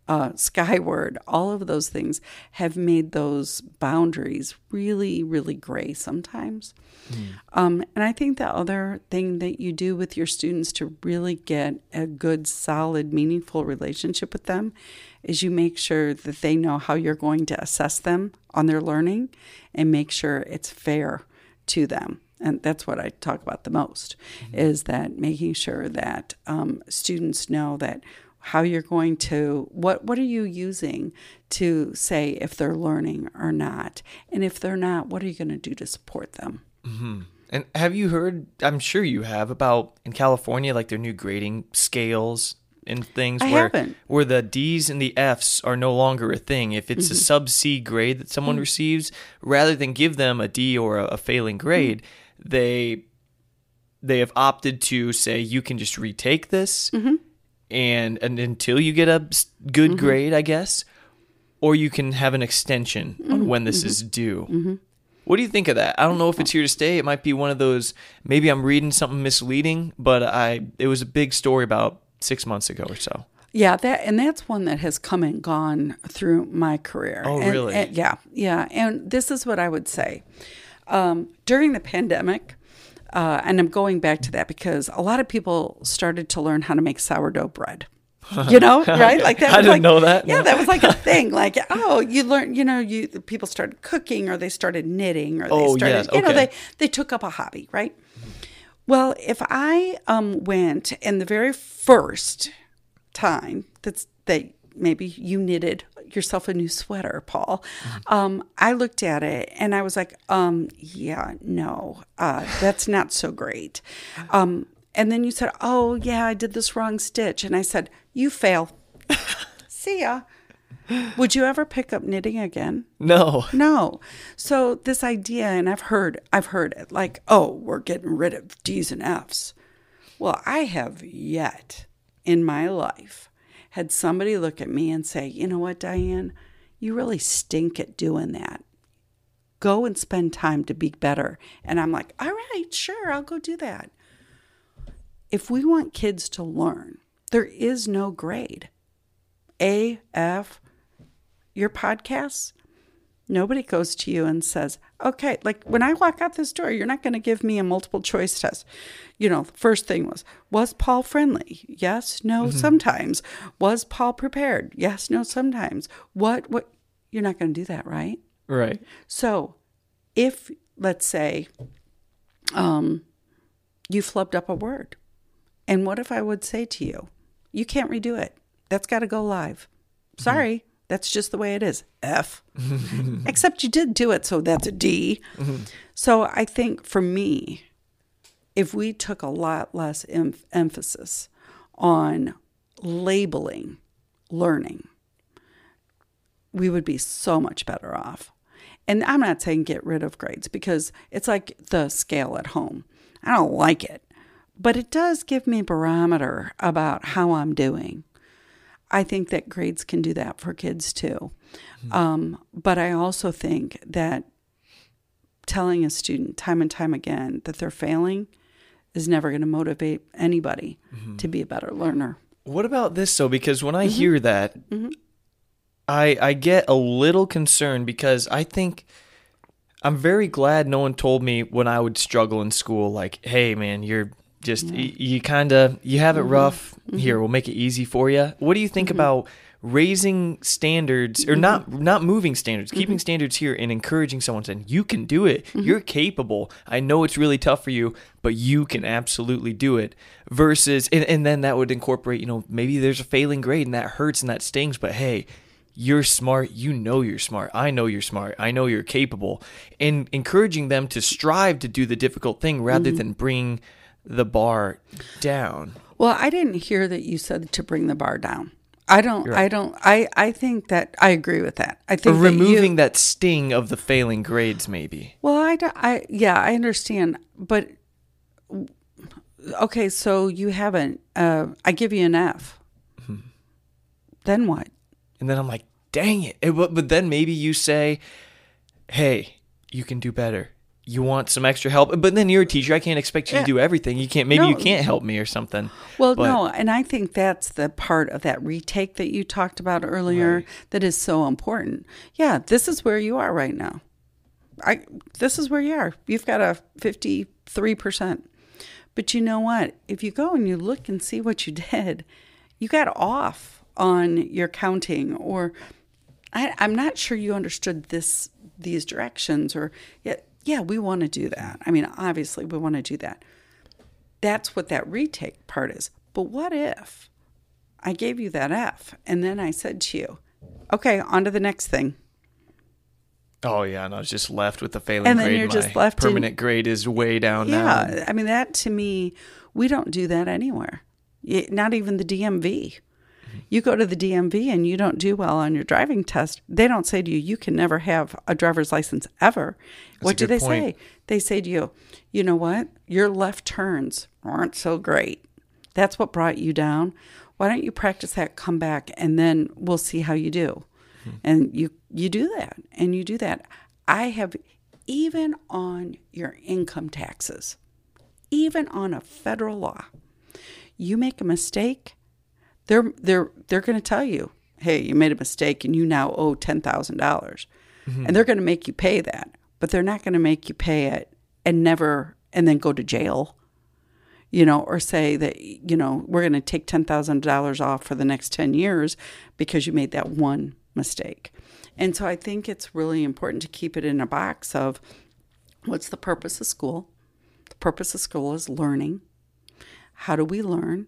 uh, Skyward, all of those things have made those boundaries really, really gray sometimes. Mm. Um, and I think the other thing that you do with your students to really get a good, solid, meaningful relationship with them is you make sure that they know how you're going to assess them on their learning and make sure it's fair to them. And that's what I talk about the most, mm-hmm. is that making sure that um, students know that how you're going to, what what are you using to say if they're learning or not? And if they're not, what are you going to do to support them? Mm-hmm. And have you heard, I'm sure you have, about in California, like their new grading scales and things I where haven't. where the D's and the F's are no longer a thing. If it's mm-hmm. a sub-C grade that someone mm-hmm. receives, rather than give them a D or a, a failing grade, mm-hmm. they they have opted to say you can just retake this mm-hmm. and, and until you get a good mm-hmm. grade, I guess, or you can have an extension mm-hmm. on when this mm-hmm. is due. Mm-hmm. What do you think of that? I don't know if it's here to stay. It might be one of those, maybe I'm reading something misleading, but I it was a big story about six months ago or so. Yeah, that and that's one that has come and gone through my career. Oh, and, really? And, yeah, yeah. And this is what I would say. Um, during the pandemic, uh, and I'm going back to that because a lot of people started to learn how to make sourdough bread. You know, right? Like that. I was didn't like, know that. Yeah, No. that was like a thing. Like, oh, you learn. You know, you people started cooking, or they started knitting, or they Oh, started. yes, You know, okay. they they took up a hobby, right? Well, if I um, went and the very first time that's that maybe you knitted yourself a new sweater, Paul, mm-hmm. um, I looked at it and I was like, um, yeah, no, uh, that's not so great. Um, and then you said, oh yeah, I did this wrong stitch, and I said, you fail. See ya. Would you ever pick up knitting again? No. No. So this idea, and I've heard, I've heard it like, oh, we're getting rid of D's and F's. Well, I have yet in my life had somebody look at me and say, you know what, Diane, you really stink at doing that. Go and spend time to be better. And I'm like, all right, sure, I'll go do that. If we want kids to learn, there is no grade. A, F, your podcasts, nobody goes to you and says, okay, like when I walk out this door, you're not going to give me a multiple choice test. You know, the first thing was, was Paul friendly? Yes, no, mm-hmm. sometimes. Was Paul prepared? Yes, no, sometimes. What, what, you're not going to do that, right? Right. So if, let's say, um, you flubbed up a word, and what if I would say to you, you can't redo it. That's got to go live. Sorry. Mm-hmm. That's just the way it is. F. Except you did do it, so that's a D. Mm-hmm. So I think for me, if we took a lot less em- emphasis on labeling learning, we would be so much better off. And I'm not saying get rid of grades, because it's like the scale at home. I don't like it, but it does give me a barometer about how I'm doing. I think that grades can do that for kids too. Mm-hmm. Um, but I also think that telling a student time and time again that they're failing is never going to motivate anybody mm-hmm. to be a better learner. What about this, though? Because when I mm-hmm. hear that, mm-hmm. I I get a little concerned, because I think I'm very glad no one told me when I would struggle in school, like, hey, man, you're just, yeah. y- you kind of, you have it mm-hmm. rough. Mm-hmm. Here, we'll make it easy for you. What do you think mm-hmm. about raising standards, or mm-hmm. not not moving standards, keeping mm-hmm. standards here and encouraging someone, saying, you can do it. Mm-hmm. You're capable. I know it's really tough for you, but you can absolutely do it. Versus, and, and then that would incorporate, you know, maybe there's a failing grade and that hurts and that stings, but hey, you're smart. You know you're smart. I know you're smart. I know you're capable. And encouraging them to strive to do the difficult thing rather mm-hmm. than bring the bar down. Well, I didn't hear that you said to bring the bar down. I don't, right. I don't, I, I think that I agree with that. I think or removing that, you, that sting of the failing grades, maybe. Well, I, I, yeah, I understand. But, okay, so you haven't, uh, I give you an F. Mm-hmm. Then what? And then I'm like, dang it. it. But then maybe you say, hey, you can do better. you want some extra help, but then you're a teacher. I can't expect you Yeah. to do everything. You can't. Maybe No. you can't help me or something. Well, But- no, and I think that's the part of that retake that you talked about earlier Right. that is so important. Yeah, this is where you are right now. I this is where you are. You've got a fifty-three percent. But you know what? If you go and you look and see what you did, you got off on your counting, or I, I'm not sure you understood this these directions, or yeah, yeah, we want to do that. I mean, obviously we want to do that. That's what that retake part is. But what if I gave you that F and then I said to you, okay, on to the next thing. Oh yeah, and I was just left with the failing And then grade. you're My just left in- permanent grade is way down now. Yeah, I mean, that to me, we don't do that anywhere. Y- Not even the D M V. You go to the D M V and you don't do well on your driving test, they don't say to you, you can never have a driver's license ever. What a do good they point. say? They say to you, you know what? Your left turns aren't so great. That's what brought you down. Why don't you practice that, come back, and then we'll see how you do. And you you do that, and you do that. I have, even on your income taxes, even on a federal law, you make a mistake, they're they're they're going to tell you, hey, you made a mistake, and you now owe ten thousand dollars, and they're going to make you pay that, but they're not going to make you pay it and never and then go to jail. You know, or say that, you know, we're going to take ten thousand dollars off for the next ten years because you made that one mistake. And so I think it's really important to keep it in a box of what's the purpose of school? The purpose of school is learning. How do we learn?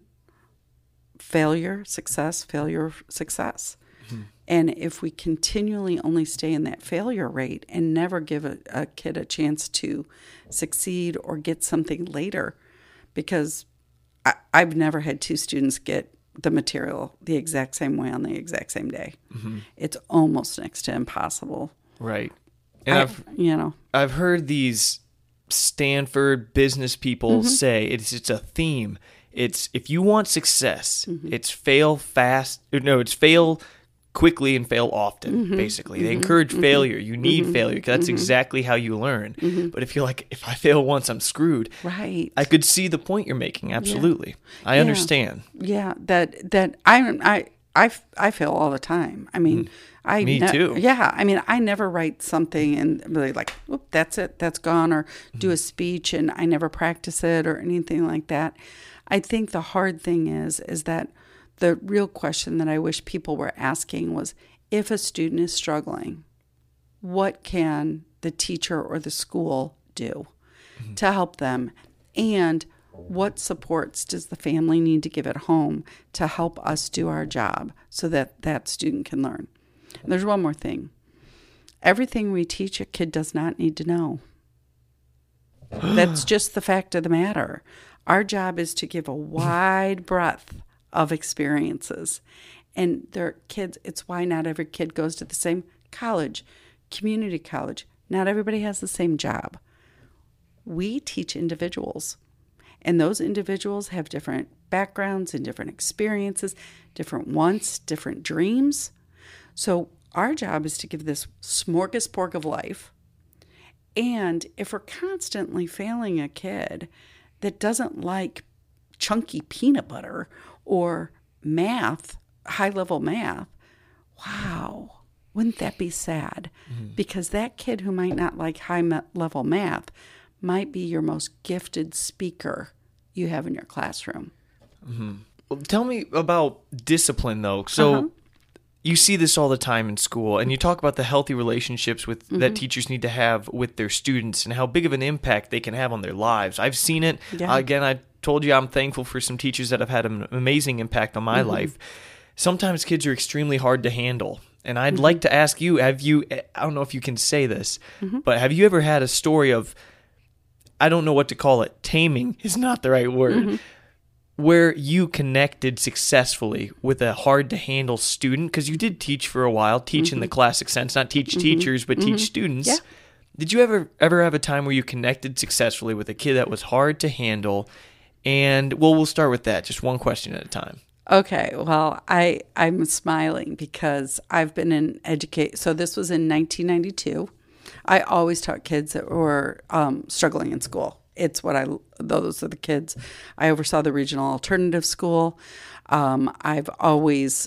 Failure, success, failure, success. Mm-hmm. And if we continually only stay in that failure rate and never give a, a kid a chance to succeed or get something later, because I, I've never had two students get the material the exact same way on the exact same day. Mm-hmm. It's almost next to impossible. Right. And I, I've you know, I've heard these Stanford business people Mm-hmm. say it's it's a theme. It's if you want success, Mm-hmm. it's fail fast. No, it's fail quickly and fail often, Mm-hmm. basically. They encourage failure. You need failure because that's exactly how you learn. But if you're like, if I fail once, I'm screwed. Mm-hmm. Right. I could see the point you're making. Absolutely. I Yeah. understand. Yeah, that that I I I I fail all the time. I mean, I Me too. Yeah, I mean, I never write something and really like, whoop, that's it, that's gone, or do a speech and I never practice it or anything like that. I think the hard thing is is that the real question that I wish people were asking was, if a student is struggling, what can the teacher or the school do mm-hmm. to help them? And what supports does the family need to give at home to help us do our job so that that student can learn? And there's one more thing. Everything we teach a kid does not need to know. That's just the fact of the matter. Our job is to give a wide breadth of experiences. And their kids, it's why not every kid goes to the same college, community college. Not everybody has the same job. We teach individuals. And those individuals have different backgrounds and different experiences, different wants, different dreams. So our job is to give this smorgasbord of life. And if we're constantly failing a kid that doesn't like chunky peanut butter or math, high-level math, wow, wouldn't that be sad? Mm-hmm. Because that kid who might not like high-level math might be your most gifted speaker you have in your classroom. Mm-hmm. Well, tell me about discipline, though. So uh-huh. you see this all the time in school, and you talk about the healthy relationships with mm-hmm. that teachers need to have with their students and how big of an impact they can have on their lives. I've seen it. Yeah. Uh, again, I told you I'm thankful for some teachers that have had an amazing impact on my mm-hmm. life. Sometimes kids are extremely hard to handle. And I'd mm-hmm. like to ask you, have you, I don't know if you can say this, mm-hmm. but have you ever had a story of, I don't know what to call it, taming is not the right word, mm-hmm. where you connected successfully with a hard-to-handle student? Because you did teach for a while, teach mm-hmm. in the classic sense, not teach mm-hmm. teachers, but mm-hmm. teach students. Yeah. Did you ever ever have a time where you connected successfully with a kid that was hard to handle? And, well, we'll start with that, just one question at a time. Okay, well, I, I'm smiling because I've been in educate. So this was in nineteen ninety-two. I always taught kids that were um, struggling in school. It's what I, those are the kids. I oversaw the regional alternative school. Um, I've always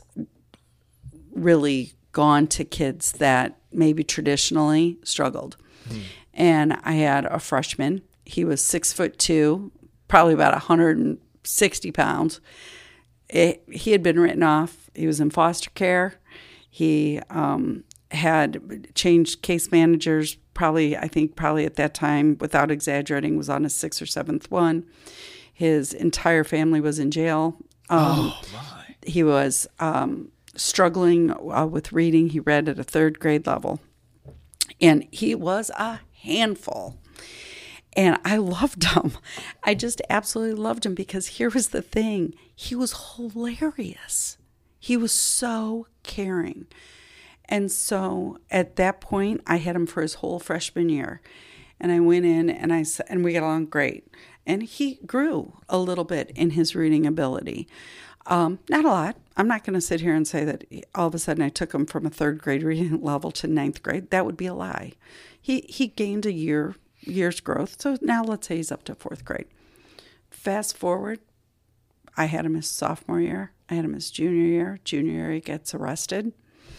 really gone to kids that maybe traditionally struggled. Mm. And I had a freshman. He was six foot two, probably about one hundred sixty pounds. It, he had been written off. He was in foster care. He um, had changed case managers. Probably, I think, probably at that time, without exaggerating, was on his sixth or seventh one. His entire family was in jail. Um, oh my! He was um, struggling uh, with reading. He read at a third grade level, and he was a handful. And I loved him. I just absolutely loved him because here was the thing. He was hilarious. He was so caring. And so at that point, I had him for his whole freshman year. And I went in and I and we got along great. And he grew a little bit in his reading ability. Um, not a lot. I'm not going to sit here and say that all of a sudden I took him from a third grade reading level to ninth grade. That would be a lie. He he gained a year year's growth. So now let's say he's up to fourth grade. Fast forward, I had him his sophomore year. I had him his junior year. Junior year, he gets arrested.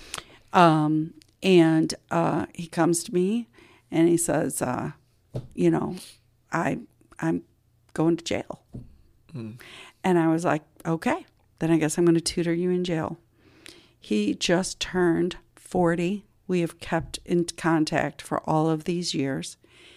Um, and uh, he comes to me and he says, uh, you know, I, I'm going to jail. Mm. And I was like, okay, then I guess I'm going to tutor you in jail. He just turned forty. We have kept in contact for all of these years.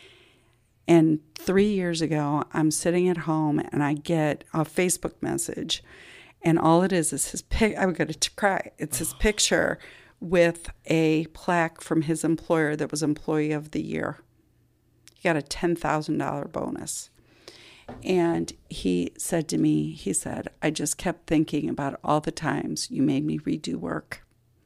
And three years ago, I'm sitting at home and I get a Facebook message, and all it is is his pic. I would go to cry. It's his picture with a plaque from his employer that was Employee of the Year. He got a ten thousand dollars bonus. And he said to me, he said, I just kept thinking about all the times you made me redo work.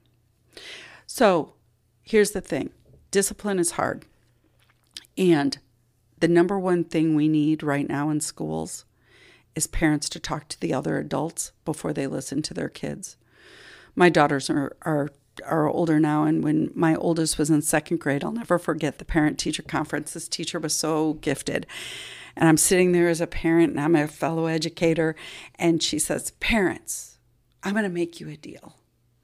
So here's the thing. Discipline is hard. And the number one thing we need right now in schools is parents to talk to the other adults before they listen to their kids. My daughters are, are are older now, and when my oldest was in second grade, I'll never forget the parent-teacher conference. This teacher was so gifted. And I'm sitting there as a parent, and I'm a fellow educator, and she says, parents, I'm going to make you a deal.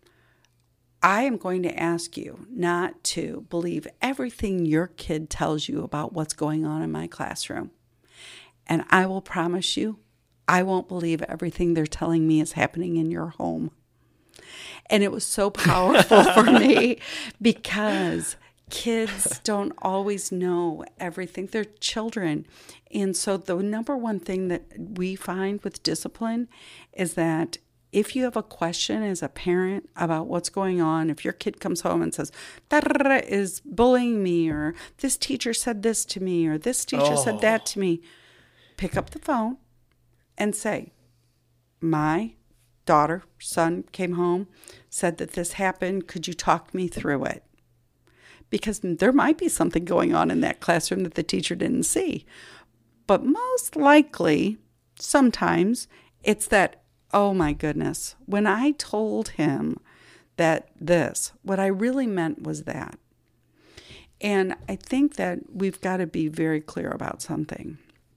I am going to ask you not to believe everything your kid tells you about what's going on in my classroom. And I will promise you, I won't believe everything they're telling me is happening in your home. And it was so powerful for me because kids don't always know everything. They're children. And so the number one thing that we find with discipline is that if you have a question as a parent about what's going on, if your kid comes home and says, da-da-da-da is bullying me, or this teacher said this to me, or this teacher oh. said that to me, pick up the phone and say, my daughter, son came home, said that this happened. Could you talk me through it? Because there might be something going on in that classroom that the teacher didn't see. But most likely, sometimes, it's that, oh my goodness, when I told him that this, what I really meant was that. And I think that we've got to be very clear about something.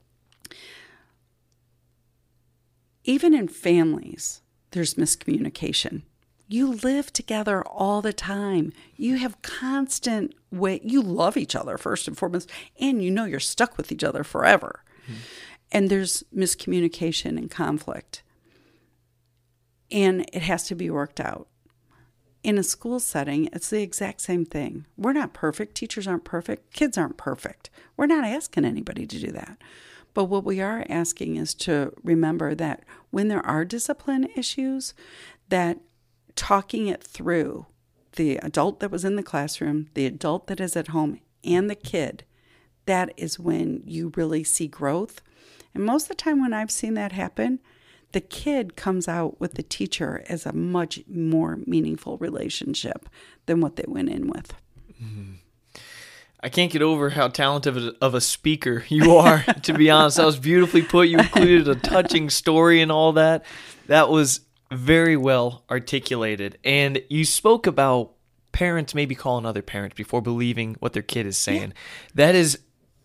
Even in families, there's miscommunication. You live together all the time. You have constant way. You love each other first and foremost, and you know you're stuck with each other forever. Mm-hmm. And there's miscommunication and conflict. And it has to be worked out. In a school setting, it's the exact same thing. We're not perfect. Teachers aren't perfect. Kids aren't perfect. We're not asking anybody to do that. But what we are asking is to remember that when there are discipline issues, that talking it through, the adult that was in the classroom, the adult that is at home, and the kid, that is when you really see growth. And most of the time when I've seen that happen, the kid comes out with the teacher as a much more meaningful relationship than what they went in with. Mm-hmm. I can't get over how talented of a speaker you are, to be honest. That was beautifully put. You included a touching story and all that. That was very well articulated. And you spoke about parents maybe calling other parents before believing what their kid is saying. Yeah. That is,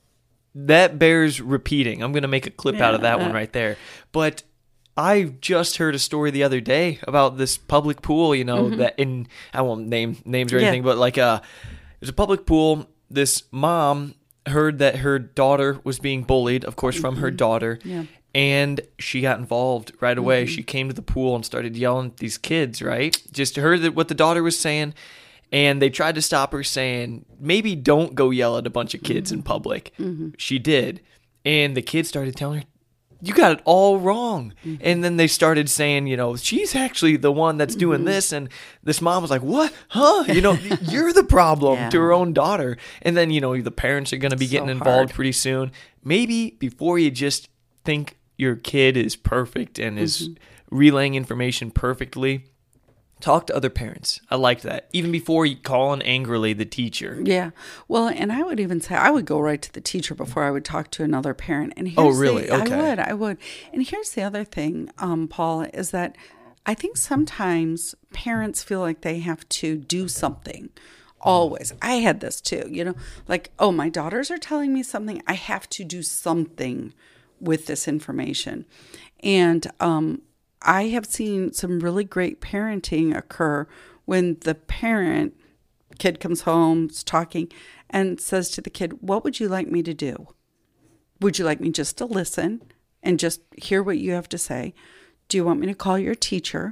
that bears repeating. I'm going to make a clip yeah. out of that one right there. But I just heard a story the other day about this public pool, you know, mm-hmm. that in, I won't name names or anything, yeah. but like uh, there's a public pool. This mom heard that her daughter was being bullied, of course, from mm-hmm. her daughter. Yeah. And she got involved right away. Mm-hmm. She came to the pool and started yelling at these kids, right? Just heard that what the daughter was saying. And they tried to stop her saying, maybe don't go yell at a bunch of kids mm-hmm. in public. Mm-hmm. She did. And the kids started telling her, you got it all wrong. Mm-hmm. And then they started saying, you know, she's actually the one that's doing mm-hmm. this. And this mom was like, what? Huh? You know, you're the problem yeah. to her own daughter. And then, you know, the parents are going to be so getting involved hard. Pretty soon. Maybe before you just think your kid is perfect and is mm-hmm. relaying information perfectly, talk to other parents. I like that. Even before you call on angrily the teacher. Yeah. Well, and I would even say I would go right to the teacher before I would talk to another parent. And here's oh, really? The, okay. I would. I would. And here's the other thing, um, Paul, is that I think sometimes parents feel like they have to do something. Always. I had this too, you know, like, oh, my daughters are telling me something. I have to do something with this information. And um, I have seen some really great parenting occur when the parent, kid comes home, is talking, and says to the kid, what would you like me to do? Would you like me just to listen and just hear what you have to say? Do you want me to call your teacher?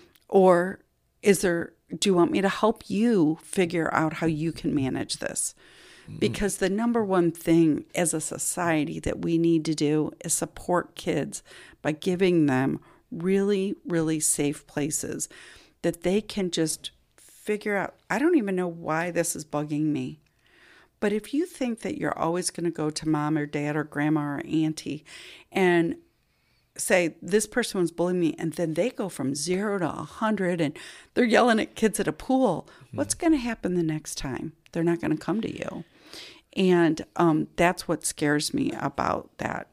Or is there, do you want me to help you figure out how you can manage this? Because the number one thing as a society that we need to do is support kids by giving them really, really safe places that they can just figure out. I don't even know why this is bugging me. But if you think that you're always going to go to mom or dad or grandma or auntie and say, this person was bullying me, and then they go from zero to a hundred and they're yelling at kids at a pool, mm-hmm. what's going to happen the next time? They're not going to come to you. And um, that's what scares me about that.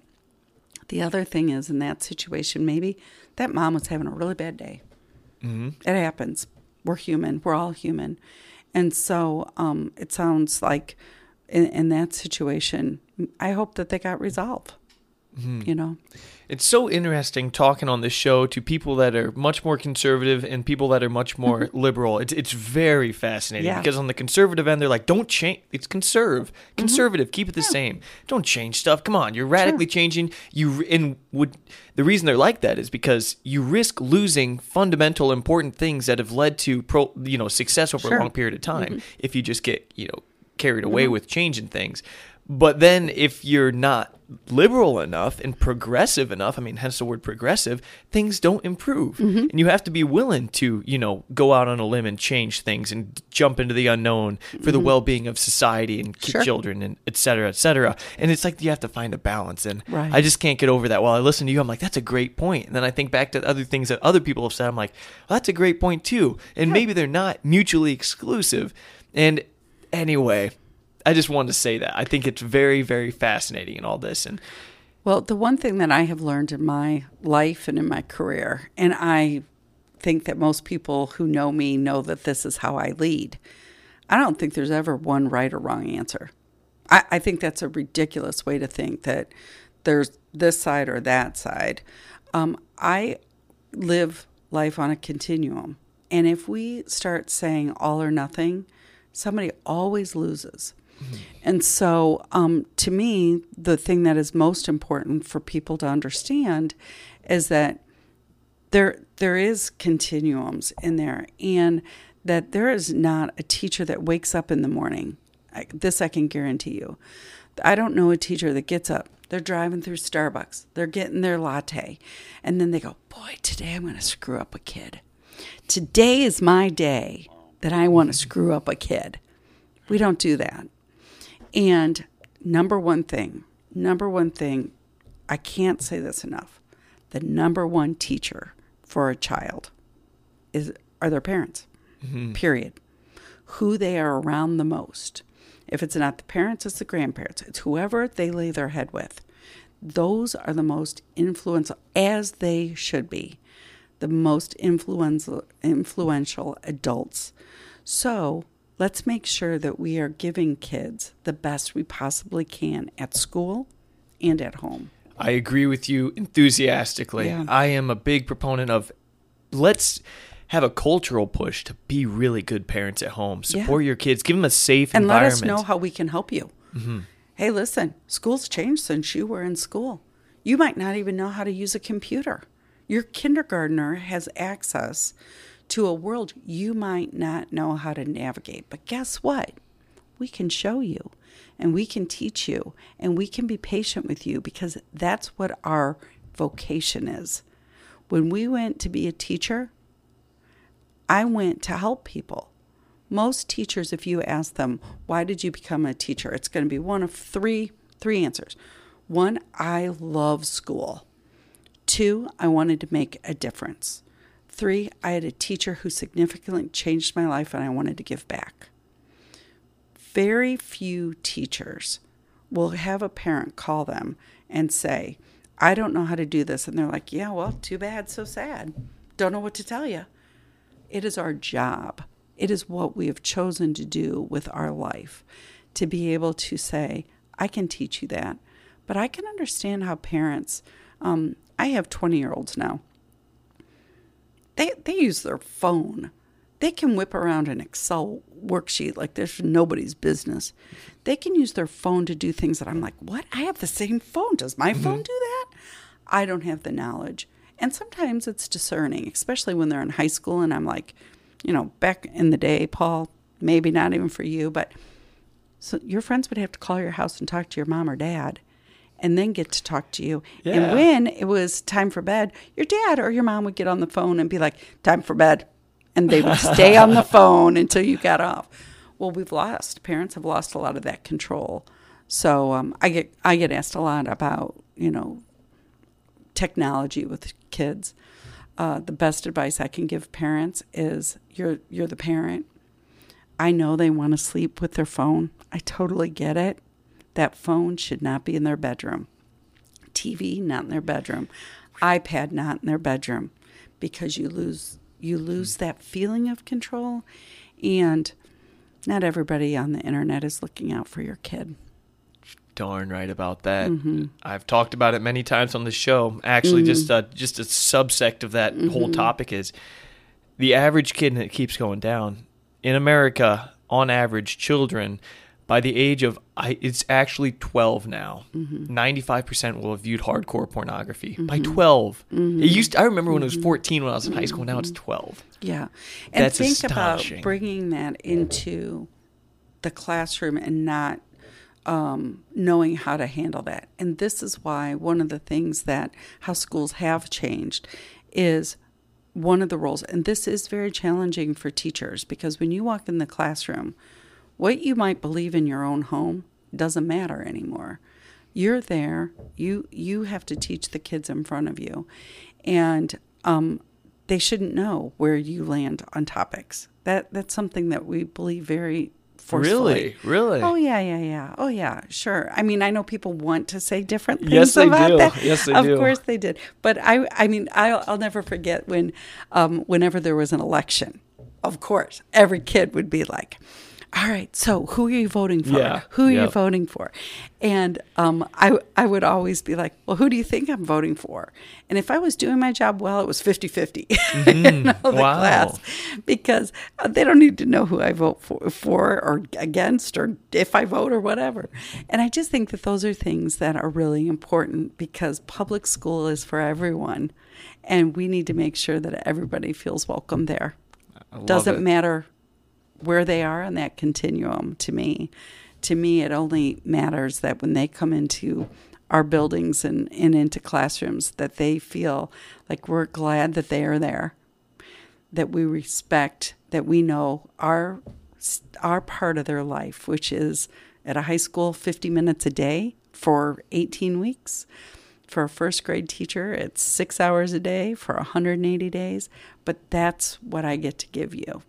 The other thing is, in that situation, maybe that mom was having a really bad day. Mm-hmm. It happens. We're human. We're all human. And so um, it sounds like in, in that situation, I hope that they got resolved. Mm-hmm. You know, it's so interesting talking on this show to people that are much more conservative and people that are much more mm-hmm. liberal. It's it's very fascinating yeah. because on the conservative end, they're like, don't change. It's conserve, conservative, mm-hmm. keep it the yeah. same. Don't change stuff. Come on, you're radically sure. changing. You and would the reason they're like that is because you risk losing fundamental, important things that have led to pro, you know, success over sure. a long period of time. Mm-hmm. If you just get you know carried away mm-hmm. with changing things. But then if you're not liberal enough and progressive enough, I mean, hence the word progressive, things don't improve. Mm-hmm. And you have to be willing to, you know, go out on a limb and change things and jump into the unknown for mm-hmm. the well-being of society and sure. children and et cetera, et cetera. And it's like you have to find a balance. And right. I just can't get over that. While I listen to you, I'm like, that's a great point. And then I think back to other things that other people have said. I'm like, well, that's a great point too. And yeah. maybe they're not mutually exclusive. And anyway, I just wanted to say that. I think it's very, very fascinating in all this. And well, the one thing that I have learned in my life and in my career, and I think that most people who know me know that this is how I lead, I don't think there's ever one right or wrong answer. I, I think that's a ridiculous way to think that there's this side or that side. Um, I live life on a continuum. And if we start saying all or nothing, somebody always loses. Mm-hmm. And so, um, to me, the thing that is most important for people to understand is that there there is continuums in there, and that there is not a teacher that wakes up in the morning. I, this I can guarantee you. I don't know a teacher that gets up. They're driving through Starbucks. They're getting their latte, and then they go, boy, today I'm going to screw up a kid. Today is my day that I want to screw up a kid. We don't do that. And number one thing, number one thing, I can't say this enough. The number one teacher for a child is are their parents, mm-hmm. period. Who they are around the most. If it's not the parents, it's the grandparents. It's whoever they lay their head with. Those are the most influential, as they should be, the most influential, influential adults. So let's make sure that we are giving kids the best we possibly can at school and at home. I agree with you enthusiastically. Yeah. I am a big proponent of let's have a cultural push to be really good parents at home. Support Yeah. your kids. Give them a safe And let environment. us know how we can help you. Mm-hmm. Hey, listen, school's changed since you were in school. You might not even know how to use a computer. Your kindergartner has access to a world you might not know how to navigate. But guess what? We can show you, and we can teach you, and we can be patient with you, because that's what our vocation is. When we went to be a teacher, I went to help people. Most teachers, if you ask them, why did you become a teacher? It's going to be one of three, three answers. One, I love school. Two, I wanted to make a difference. Three, I had a teacher who significantly changed my life and I wanted to give back. Very few teachers will have a parent call them and say, I don't know how to do this. And they're like, yeah, well, too bad, so sad. Don't know what to tell you. It is our job. It is what we have chosen to do with our life, to be able to say, I can teach you that. But I can understand how parents, um, I have twenty-year-olds now. They they use their phone. They can whip around an Excel worksheet like there's nobody's business. They can use their phone to do things that I'm like, what? I have the same phone. Does my mm-hmm. phone do that? I don't have the knowledge. And sometimes it's discerning, especially when they're in high school. And I'm like, you know, back in the day, Paul, maybe not even for you, but so your friends would have to call your house and talk to your mom or dad and then get to talk to you. Yeah. And when it was time for bed, your dad or your mom would get on the phone and be like, time for bed. And they would stay on the phone until you got off. Well, we've lost. Parents have lost a lot of that control. So um, I get I get asked a lot about, you know, technology with kids. Uh, the best advice I can give parents is you're you're the parent. I know they want to sleep with their phone. I totally get it. That phone should not be in their bedroom. T V, not in their bedroom. iPad, not in their bedroom, because you lose you lose that feeling of control, and not everybody on the internet is looking out for your kid. Darn right about that. Mm-hmm. I've talked about it many times on the show. Actually, mm-hmm. just a, just a subsect of that mm-hmm. whole topic is the average kid, and it keeps going down. In America, on average, children, by the age of, I, it's actually twelve now, mm-hmm. ninety-five percent will have viewed hardcore pornography. Mm-hmm. By twelve. Mm-hmm. It used to, I remember when it was fourteen when I was in high school. Now it's twelve. Yeah. And That's think astonishing. About bringing that into the classroom and not um, knowing how to handle that. And this is why one of the things that how schools have changed is one of the roles. And this is very challenging for teachers, because when you walk in the classroom, what you might believe in your own home doesn't matter anymore. You're there. You you have to teach the kids in front of you. And um, they shouldn't know where you land on topics. That That's something that we believe very forcefully. Really? Really? Oh, yeah, yeah, yeah. Oh, yeah, sure. I mean, I know people want to say different things yes, they about do. that. Yes, they of do. Of course they did. But I I mean, I'll, I'll never forget when, um, whenever there was an election, of course, every kid would be like, all right, so who are you voting for? Yeah, who are yep. you voting for? And um, I I would always be like, well, who do you think I'm voting for? And if I was doing my job well, it was fifty-fifty Mm-hmm. in all the Wow. class, because they don't need to know who I vote for, for or against, or if I vote or whatever. And I just think that those are things that are really important, because public school is for everyone, and we need to make sure that everybody feels welcome there. I love Doesn't it. matter where they are on that continuum. To me, to me, it only matters that when they come into our buildings and, and into classrooms, that they feel like we're glad that they are there, that we respect, that we know our our part of their life, which is at a high school fifty minutes a day for eighteen weeks. For a first grade teacher, it's six hours a day for one hundred eighty days. But that's what I get to give you.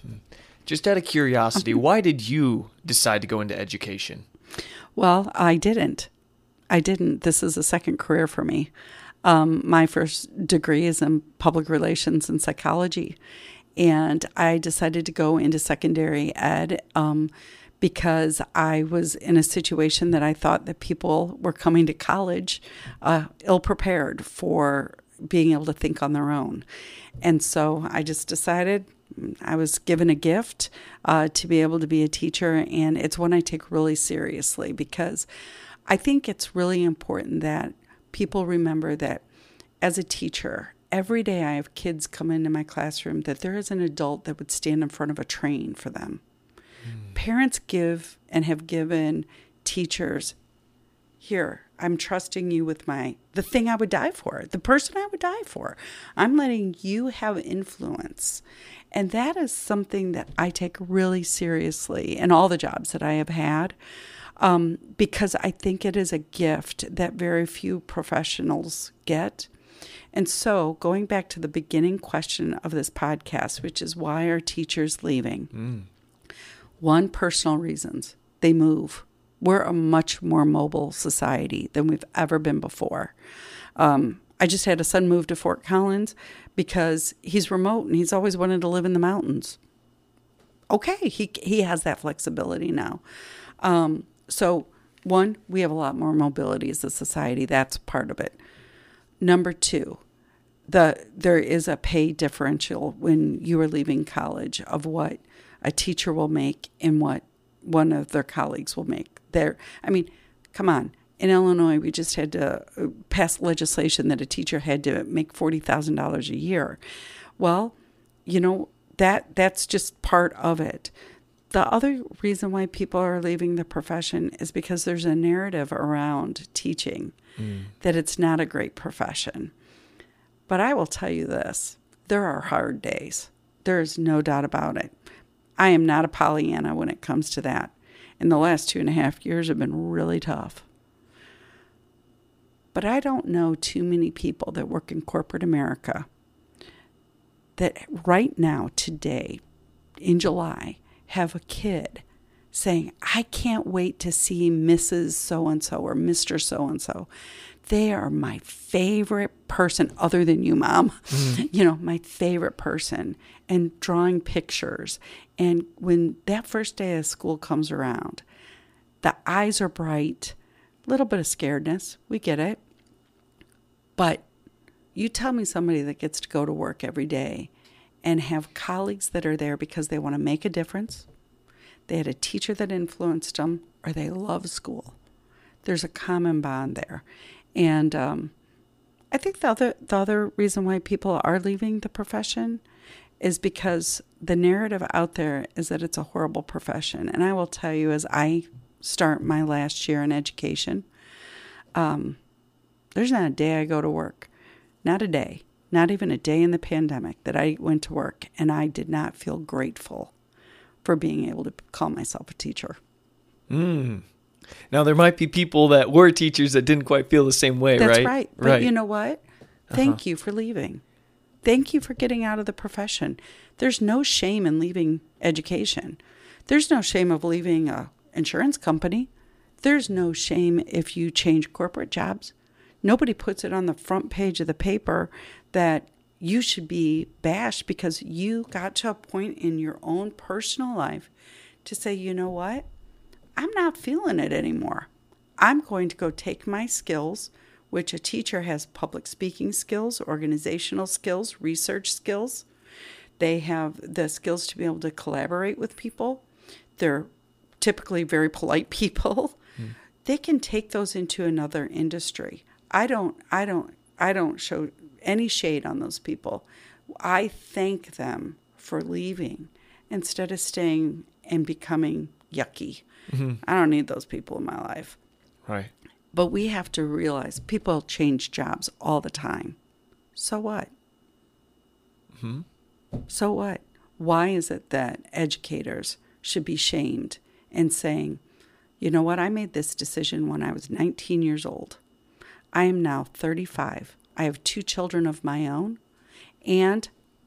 Just out of curiosity, why did you decide to go into education? Well, I didn't. I didn't. This is a second career for me. Um, my first degree is in public relations and psychology. And I decided to go into secondary ed um, because I was in a situation that I thought that people were coming to college uh, ill-prepared for being able to think on their own. And so I just decided I was given a gift uh, to be able to be a teacher, and it's one I take really seriously because I think it's really important that people remember that as a teacher, every day I have kids come into my classroom that there is an adult that would stand in front of a train for them. Mm. Parents give and have given teachers, here, I'm trusting you with my, the thing I would die for, the person I would die for. I'm letting you have influence. And that is something that I take really seriously in all the jobs that I have had, um, because I think it is a gift that very few professionals get. And so going back to the beginning question of this podcast, which is why are teachers leaving? Mm. One, personal reasons. They move. We're a much more mobile society than we've ever been before. Um, I just had a son move to Fort Collins because he's remote and he's always wanted to live in the mountains. Okay, he he has that flexibility now. Um, so, one, we have a lot more mobility as a society. That's part of it. Number two, the there is a pay differential when you are leaving college of what a teacher will make and what one of their colleagues will make. There, I mean, come on. In Illinois, we just had to pass legislation that a teacher had to make forty thousand dollars a year. Well, you know, that that's just part of it. The other reason why people are leaving the profession is because there's a narrative around teaching mm. that it's not a great profession. But I will tell you this, there are hard days. There is no doubt about it. I am not a Pollyanna when it comes to that. And the last two and a half years have been really tough. But I don't know too many people that work in corporate America that right now, today, in July, have a kid saying, I can't wait to see Missus So-and-so or Mister So-and-so. They are my favorite person other than you, Mom. Mm. You know, my favorite person. And drawing pictures. And when that first day of school comes around, the eyes are bright, a little bit of scaredness. We get it. But you tell me somebody that gets to go to work every day and have colleagues that are there because they want to make a difference, they had a teacher that influenced them, or they love school. There's a common bond there. And um, I think the other the other reason why people are leaving the profession is because the narrative out there is that it's a horrible profession. And I will tell you, as I start my last year in education, um, there's not a day I go to work, not a day, not even a day in the pandemic that I went to work and I did not feel grateful for being able to call myself a teacher. Mm. Now, there might be people that were teachers that didn't quite feel the same way, That's right? That's right. But right. you know what? Thank uh-huh. you for leaving. Thank you for getting out of the profession. There's no shame in leaving education. There's no shame of leaving an insurance company. There's no shame if you change corporate jobs. Nobody puts it on the front page of the paper that you should be bashed because you got to a point in your own personal life to say, you know what? I'm not feeling it anymore. I'm going to go take my skills, which a teacher has public speaking skills, organizational skills, research skills. They have the skills to be able to collaborate with people. They're typically very polite people. Mm. They can take those into another industry. I don't, I don't, I don't show any shade on those people. I thank them for leaving instead of staying and becoming yucky. Mm-hmm. I don't need those people in my life. Right. But we have to realize people change jobs all the time. So what? Mm-hmm. So what? Why is it that educators should be shamed and saying, you know what, I made this decision when I was nineteen years old. I am now thirty-five. I have two children of my own, and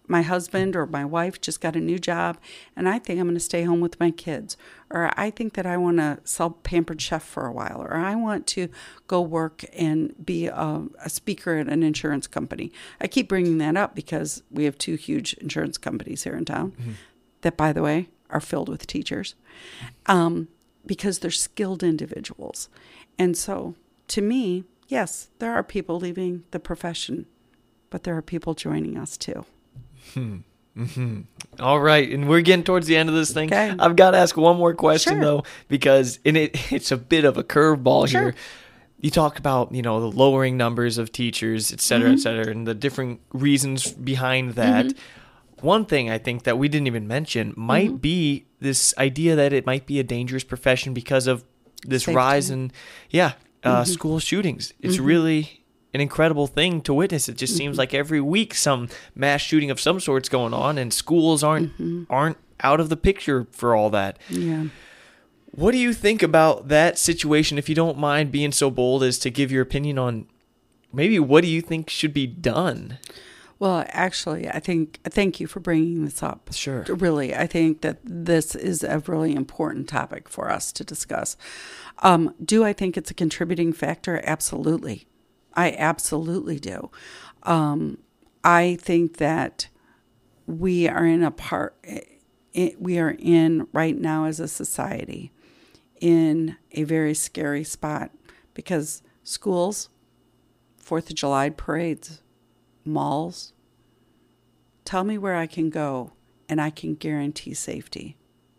my husband or my wife just got a new job, and I think I'm going to stay home with my kids. Or I think that I want to sell Pampered Chef for a while. Or I want to go work and be a, a speaker at an insurance company. I keep bringing that up because we have two huge insurance companies here in town mm-hmm. that, by the way, are filled with teachers um, because they're skilled individuals. And so, to me, yes, there are people leaving the profession, but there are people joining us too. Hmm. Mm-hmm. All right, and we're getting towards the end of this thing. Okay. I've got to ask one more question Sure. though, because in it it's a bit of a curveball Sure. here. You talk about, you know, the lowering numbers of teachers, et cetera, mm-hmm. et cetera, and the different reasons behind that. Mm-hmm. One thing I think that we didn't even mention might mm-hmm. be this idea that it might be a dangerous profession because of this Safety. rise in, yeah, uh, mm-hmm. school shootings. It's mm-hmm. really an incredible thing to witness. It just mm-hmm. seems like every week some mass shooting of some sort's going on, and schools aren't mm-hmm. aren't out of the picture for all that. Yeah. What do you think about that situation, if you don't mind being so bold as to give your opinion on maybe what do you think should be done? Well, actually, I think, thank you for bringing this up. Sure. Really, I think that this is a really important topic for us to discuss. Um, do I think it's a contributing factor? Absolutely. I absolutely do. Um, I think that we are in a part, we are in right now as a society in a very scary spot because schools, Fourth of July parades, malls, tell me where I can go and I can guarantee safety.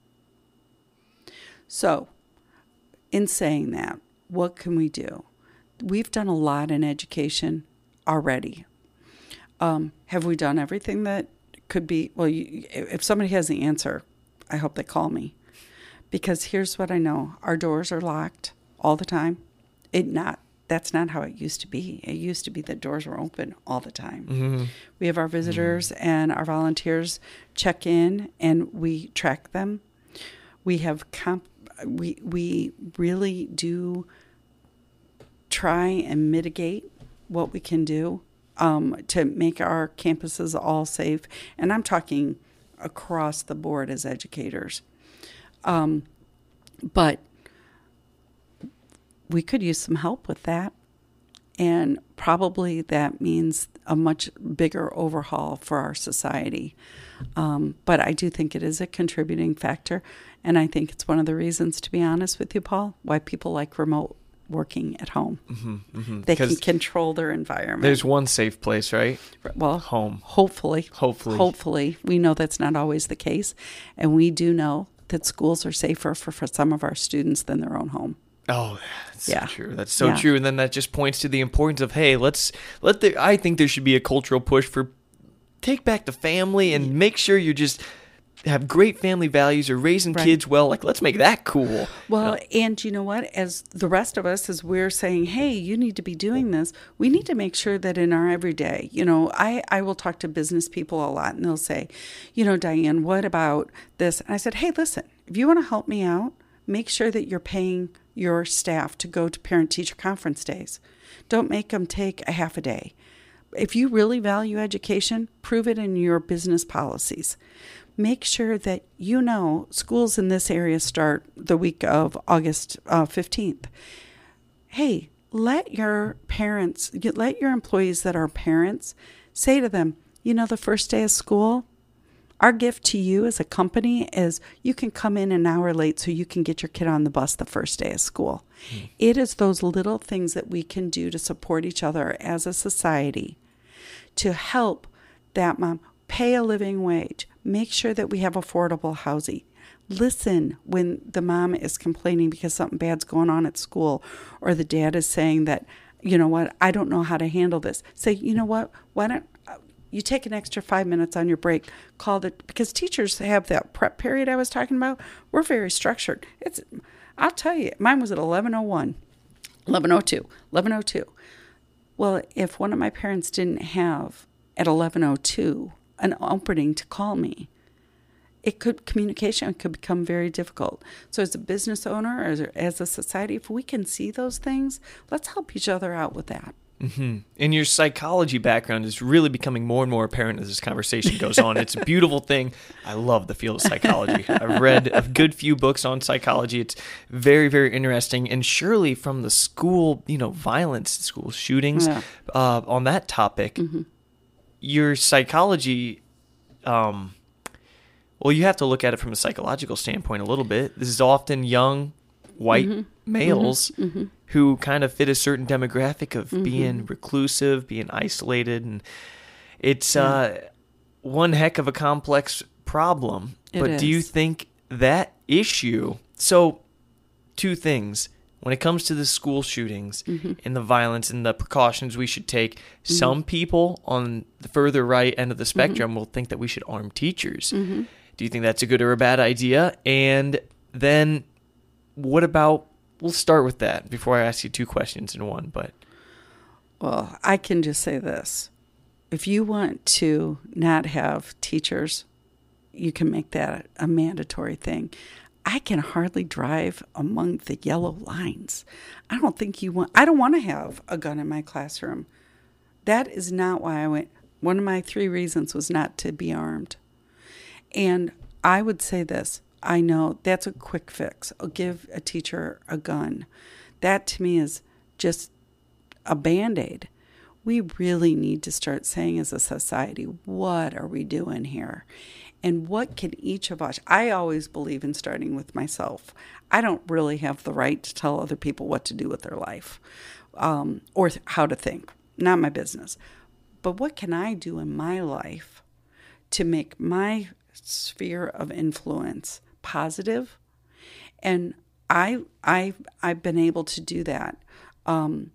So, in saying that, what can we do? We've done a lot in education already. Um, have we done everything that could be? Well, you, if somebody has the answer, I hope they call me. Because here's what I know. Our doors are locked all the time. It not That's not how it used to be. It used to be that doors were open all the time. Mm-hmm. We have our visitors mm-hmm. and our volunteers check in and we track them. We have comp- we we really do try and mitigate what we can do um, to make our campuses all safe. And I'm talking across the board as educators. Um, but we could use some help with that. And probably that means a much bigger overhaul for our society. Um, but I do think it is a contributing factor. And I think it's one of the reasons, to be honest with you, Paul, why people like remote working at home. Mm-hmm, mm-hmm. They can control their environment. There's one safe place, right? Well, home. Hopefully. Hopefully. Hopefully. We know that's not always the case. And we do know that schools are safer for, for some of our students than their own home. Oh, that's yeah. so true. That's so yeah. true. And then that just points to the importance of, hey, let's let the, I think there should be a cultural push for take back the family and make sure you just have great family values or raising right. kids well. Like, let's make that cool. Well, you know? And you know what? As the rest of us, as we're saying, hey, you need to be doing this, we need to make sure that in our everyday, you know, I, I will talk to business people a lot and they'll say, you know, Diane, what about this? And I said, hey, listen, if you want to help me out, make sure that you're paying your staff to go to parent-teacher conference days. Don't make them take a half a day. If you really value education, prove it in your business policies. Make sure that you know schools in this area start the week of August uh, fifteenth. Hey, let your parents, let your employees that are parents, say to them, you know, the first day of school, our gift to you as a company is you can come in an hour late so you can get your kid on the bus the first day of school. Mm. It is those little things that we can do to support each other as a society to help that mom pay a living wage, make sure that we have affordable housing. Listen when the mom is complaining because something bad's going on at school or the dad is saying that, you know what, I don't know how to handle this. Say, you know what, why don't you take an extra five minutes on your break, call the, because teachers have that prep period I was talking about. We're very structured. It's, I'll tell you, mine was at eleven oh one, eleven oh two, eleven oh two. Well, if one of my parents didn't have at eleven oh two an opening to call me, it could, communication could become very difficult. So as a business owner, or as a, as a society, if we can see those things, let's help each other out with that. Mm-hmm. And your psychology background is really becoming more and more apparent as this conversation goes on. It's a beautiful thing. I love the field of psychology. I've read a good few books on psychology. It's very, very interesting. And surely from the school, you know, violence, school shootings, Yeah. uh, on that topic, mm-hmm. your psychology, um, well, you have to look at it from a psychological standpoint a little bit. This is often young, white mm-hmm. males mm-hmm. Mm-hmm. who kind of fit a certain demographic of mm-hmm. being reclusive, being isolated, and it's yeah. uh, one heck of a complex problem. It but is. Do you think that issue, so two things, when it comes to the school shootings mm-hmm. and the violence and the precautions we should take, mm-hmm. some people on the further right end of the spectrum mm-hmm. will think that we should arm teachers. Mm-hmm. Do you think that's a good or a bad idea? And then what about, we'll start with that before I ask you two questions in one. But well, I can just say this. If you want to not have teachers, you can make that a mandatory thing. I can hardly drive among the yellow lines. I don't think you want, I don't want to have a gun in my classroom. That is not why I went. One of my three reasons was not to be armed. And I would say this. I know that's a quick fix. I'll give a teacher a gun. That to me is just a Band-Aid. We really need to start saying as a society, what are we doing here? And what can each of us, I always believe in starting with myself. I don't really have the right to tell other people what to do with their life um, or th- how to think. Not my business. But what can I do in my life to make my sphere of influence positive? And I, I, I've been able to do that. Um,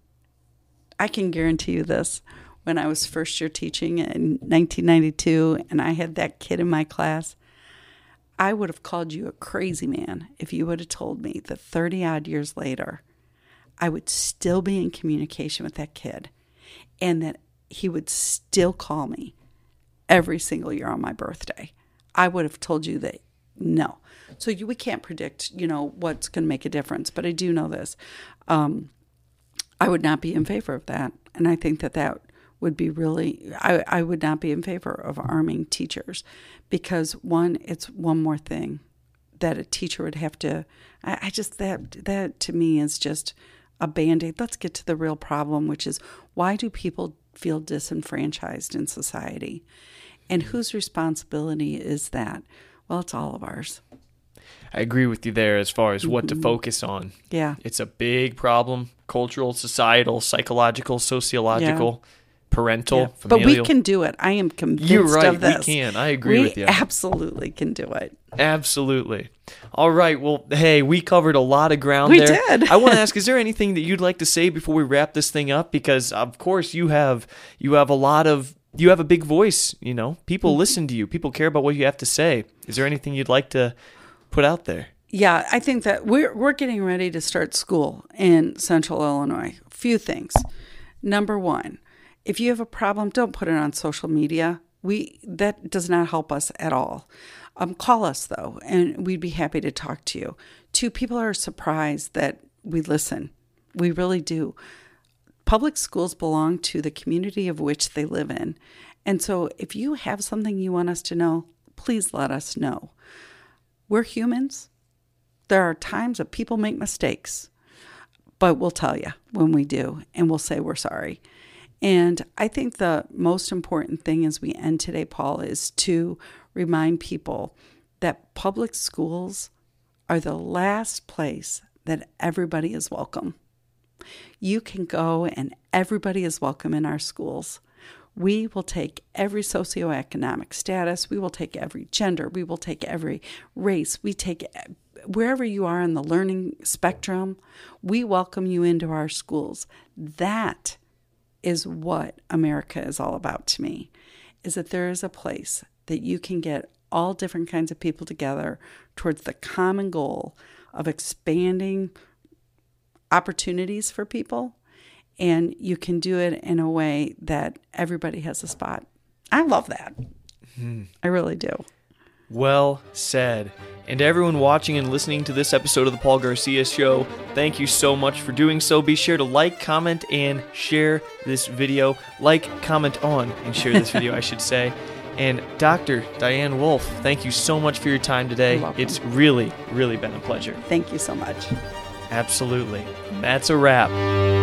I can guarantee you this. When I was first year teaching in nineteen ninety-two and I had that kid in my class, I would have called you a crazy man if you would have told me that thirty odd years later, I would still be in communication with that kid and that he would still call me every single year on my birthday. I would have told you that no. So you, we can't predict, you know, what's going to make a difference. But I do know this. Um, I would not be in favor of that. And I think that that would be really, I, I would not be in favor of arming teachers because, one, it's one more thing that a teacher would have to, I, I just, that, that to me is just a Band-Aid. Let's get to the real problem, which is why do people feel disenfranchised in society? And whose responsibility is that? Well, it's all of ours. I agree with you there as far as what mm-hmm. to focus on. Yeah. It's a big problem, cultural, societal, psychological, sociological, yeah. parental, yeah. familial. But we can do it. I am convinced You're right, of this. We can. I agree we with you. absolutely can do it. Absolutely. All right. Well, hey, we covered a lot of ground we there. We did. I want to ask, is there anything that you'd like to say before we wrap this thing up? Because, of course, you have you have a lot of, you have a big voice, you know. People mm-hmm. listen to you. People care about what you have to say. Is there anything you'd like to put out there? Yeah, I think that we're we're getting ready to start school in Central Illinois. A few things. Number one, if you have a problem, don't put it on social media. We that does not help us at all. Um, call us though, and we'd be happy to talk to you. Two, people are surprised that we listen. We really do. Public schools belong to the community of which they live in, and so if you have something you want us to know, please let us know. We're humans. There are times that people make mistakes, but we'll tell you when we do, and we'll say we're sorry. And I think the most important thing as we end today, Paul, is to remind people that public schools are the last place that everybody is welcome. You can go and everybody is welcome in our schools. We will take every socioeconomic status. We will take every gender. We will take every race. We take wherever you are in the learning spectrum, we welcome you into our schools. That is what America is all about to me, is that there is a place that you can get all different kinds of people together towards the common goal of expanding opportunities for people, and you can do it in a way that everybody has a spot. I love that. Mm-hmm. I really do. Well said. And to everyone watching and listening to this episode of the Paul Garcia Show, thank you so much for doing so. Be sure to like, comment, and share this video. Like, comment on, and share this video, I should say. And Doctor Diane Wolf, thank you so much for your time today. You're welcome. It's really, really been a pleasure. Thank you so much. Absolutely. That's a wrap.